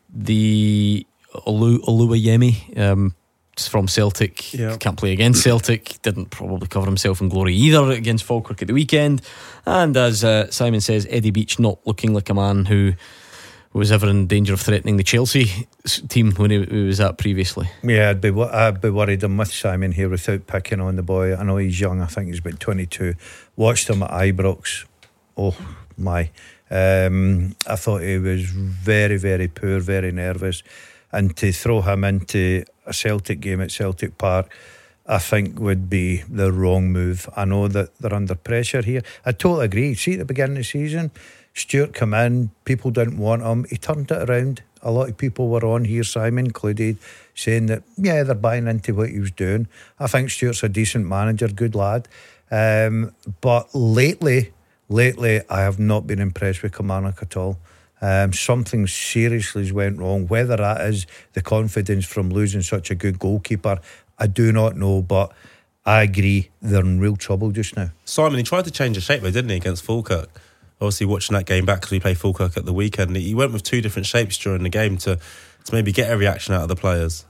The Olu, Oluwayemi um, from Celtic, yeah. can't play against Celtic, didn't probably cover himself in glory either against Falkirk at the weekend. And as uh, Simon says, Eddie Beach not looking like a man who was ever in danger of threatening the Chelsea team when he, he was at previously. Yeah, I'd be, I'd be worried. I'm with Simon here without picking on the boy. I know he's young, I think he's about twenty-two. Watched him at Ibrox. Oh my, um, I thought he was very, very poor, very nervous. And to throw him into a Celtic game at Celtic Park, I think would be the wrong move. I know that they're under pressure here. I totally agree. See, at the beginning of the season, Stuart come in, people didn't want him, he turned it around. A lot of people were on here, Simon included, saying that yeah, they're buying into what he was doing. I think Stuart's a decent manager, good lad, um, but lately lately I have not been impressed with Kilmarnock at all. Um, something seriously has went wrong. Whether that is the confidence from losing such a good goalkeeper, I do not know, but I agree they're in real trouble just now. Simon, he tried to change the shape though, didn't he, against Falkirk? Obviously watching that game back, because we played Falkirk at the weekend, he went with two different shapes during the game to, to maybe get a reaction out of the players.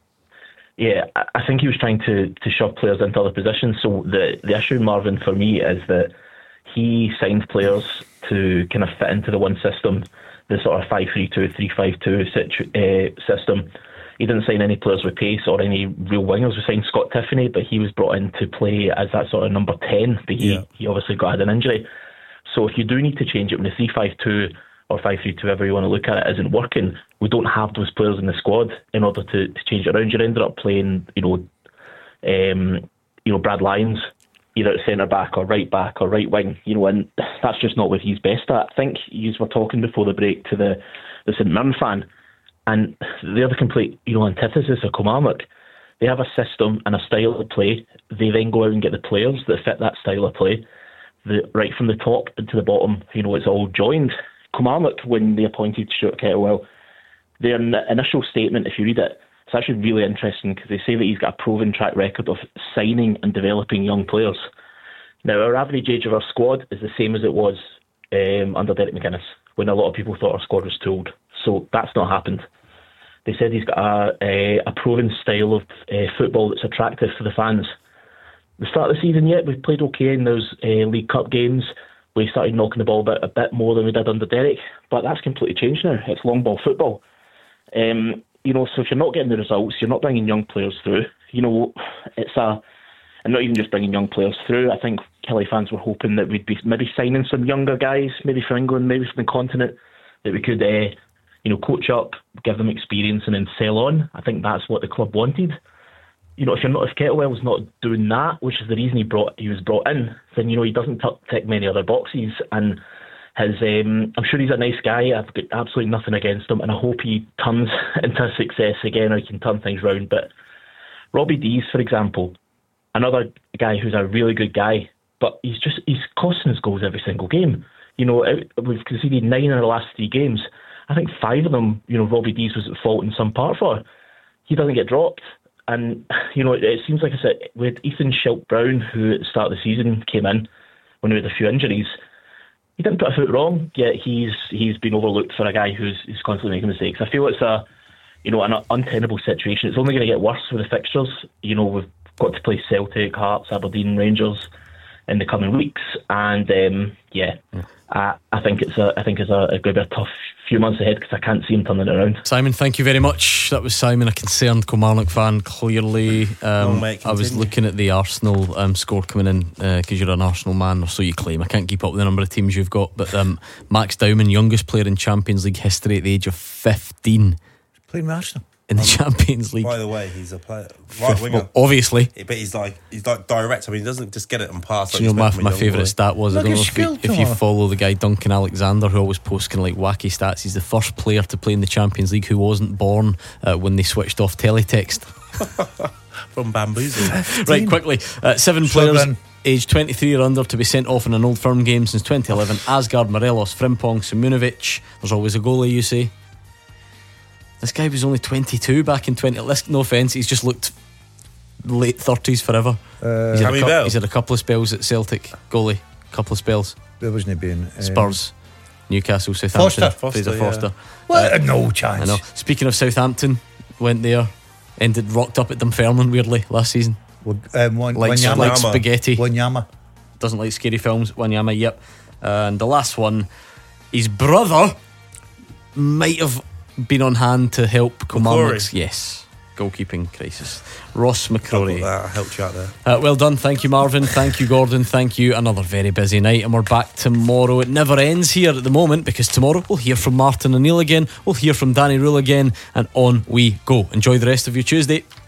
Yeah, I think he was trying to, to shove players into other positions. So the, the issue, Marvin, for me is that he signed players to kind of fit into the one system, the sort of five three two, three five two situ- uh, system. He didn't sign any players with pace or any real wingers. We signed Scott Tiffany, but he was brought in to play as that sort of number ten, but he, yeah. he obviously got had an injury. So if you do need to change it when the three five two or five three two, however you want to look at it, isn't working, we don't have those players in the squad in order to, to change it around. You ended up playing, you know, um, you know, Brad Lyons, either at centre back or right back or right wing, you know, and that's just not what he's best at. I think you were talking before the break to the, the St Mirren fan, and the other complete, you know, antithesis of Kilmarnock. They have a system and a style of play. They then go out and get the players that fit that style of play. The, right from the top to the bottom, you know, it's all joined. Kilmarnock, when they appointed Stuart Kettlewell, their initial statement, if you read it, it's actually really interesting, because they say that he's got a proven track record of signing and developing young players. Now, our average age of our squad is the same as it was um, under Derek McInnes, when a lot of people thought our squad was too old. So that's not happened. They said he's got a, a, a proven style of uh, football that's attractive to the fans. The start of the season yet, we've played okay in those uh, League Cup games. We started knocking the ball about a bit more than we did under Derek, but that's completely changed now. It's long ball football. Um, you know, so if you're not getting the results, you're not bringing young players through. You know, it's a, and not even just bringing young players through. I think Kelly fans were hoping that we'd be maybe signing some younger guys, maybe from England, maybe from the continent, that we could, uh, you know, coach up, give them experience, and then sell on. I think that's what the club wanted. You know, if you're not, if Kettlewell's not doing that, which is the reason he brought he was brought in, then you know he doesn't t- tick many other boxes. And his, um, I'm sure he's a nice guy. I've got absolutely nothing against him, and I hope he turns into success again, or he can turn things round. But Robbie Dees, for example, another guy who's a really good guy, but he's just he's costing us goals every single game. You know, we've conceded nine in the last three games. I think five of them, you know, Robbie Dees was at fault in some part for. He doesn't get dropped. And, you know, it, it seems like I said, with Ethan Schilt-Brown, who at the start of the season came in when he had a few injuries, he didn't put a foot wrong, yet he's he's been overlooked for a guy who's, who's constantly making mistakes. I feel it's a, you know, an untenable situation. It's only going to get worse with the fixtures. You know, we've got to play Celtic, Hearts, Aberdeen, Rangers in the coming weeks, and um, yeah, mm. I, I think it's a I think it's a, a going to be a tough few months ahead because I can't see him turning it around. Simon, thank you very much. That was Simon, a concerned Kilmarnock fan. Clearly, um, oh, mate, I was looking at the Arsenal um, score coming in because uh, you're an Arsenal man, or so you claim. I can't keep up with the number of teams you've got, but um, Max Dowman, youngest player in Champions League history at the age of fifteen, playing with Arsenal in the um, Champions League. By the way, he's a player, right winger. Well, obviously, but he's like he's like direct. I mean, he doesn't just get it and pass. Like you know, my, my favourite boy. stat was Look I don't know if you, if you follow the guy Duncan Alexander, who always posts kind of like wacky stats. He's the first player to play in the Champions League who wasn't born uh, when they switched off teletext. From Bamboozle. Right, quickly, uh, seven players aged twenty-three or under to be sent off in an Old Firm game since twenty eleven. Asgard, Morelos, Frimpong, Simunovic. There's always a goalie, you say. This guy was only twenty-two back in twenty. No offence, he's just looked late thirties forever. Uh, he's, had a cu- he's had a couple of spells at Celtic, goalie, couple of spells. Where wasn't he being? Um, Spurs, Newcastle, Southampton. Foster, Fraser Foster. Foster. Yeah. What? Uh, no chance. I know. Speaking of Southampton, went there, ended rocked up at Dunfermline weirdly last season. Well, um, one, like, Wanyama. like spaghetti. Wanyama doesn't like scary films. Wanyama, yep. Uh, and the last one, his brother might have been on hand to help Kilmarnock's yes goalkeeping crisis. Ross McCrory. I helped you out there. Uh, well done, thank you Marvin, thank you Gordon, thank you. Another very busy night, and we're back tomorrow. It never ends here at the moment, because tomorrow we'll hear from Martin O'Neill again, we'll hear from Danny Rule again, and on we go. Enjoy the rest of your Tuesday.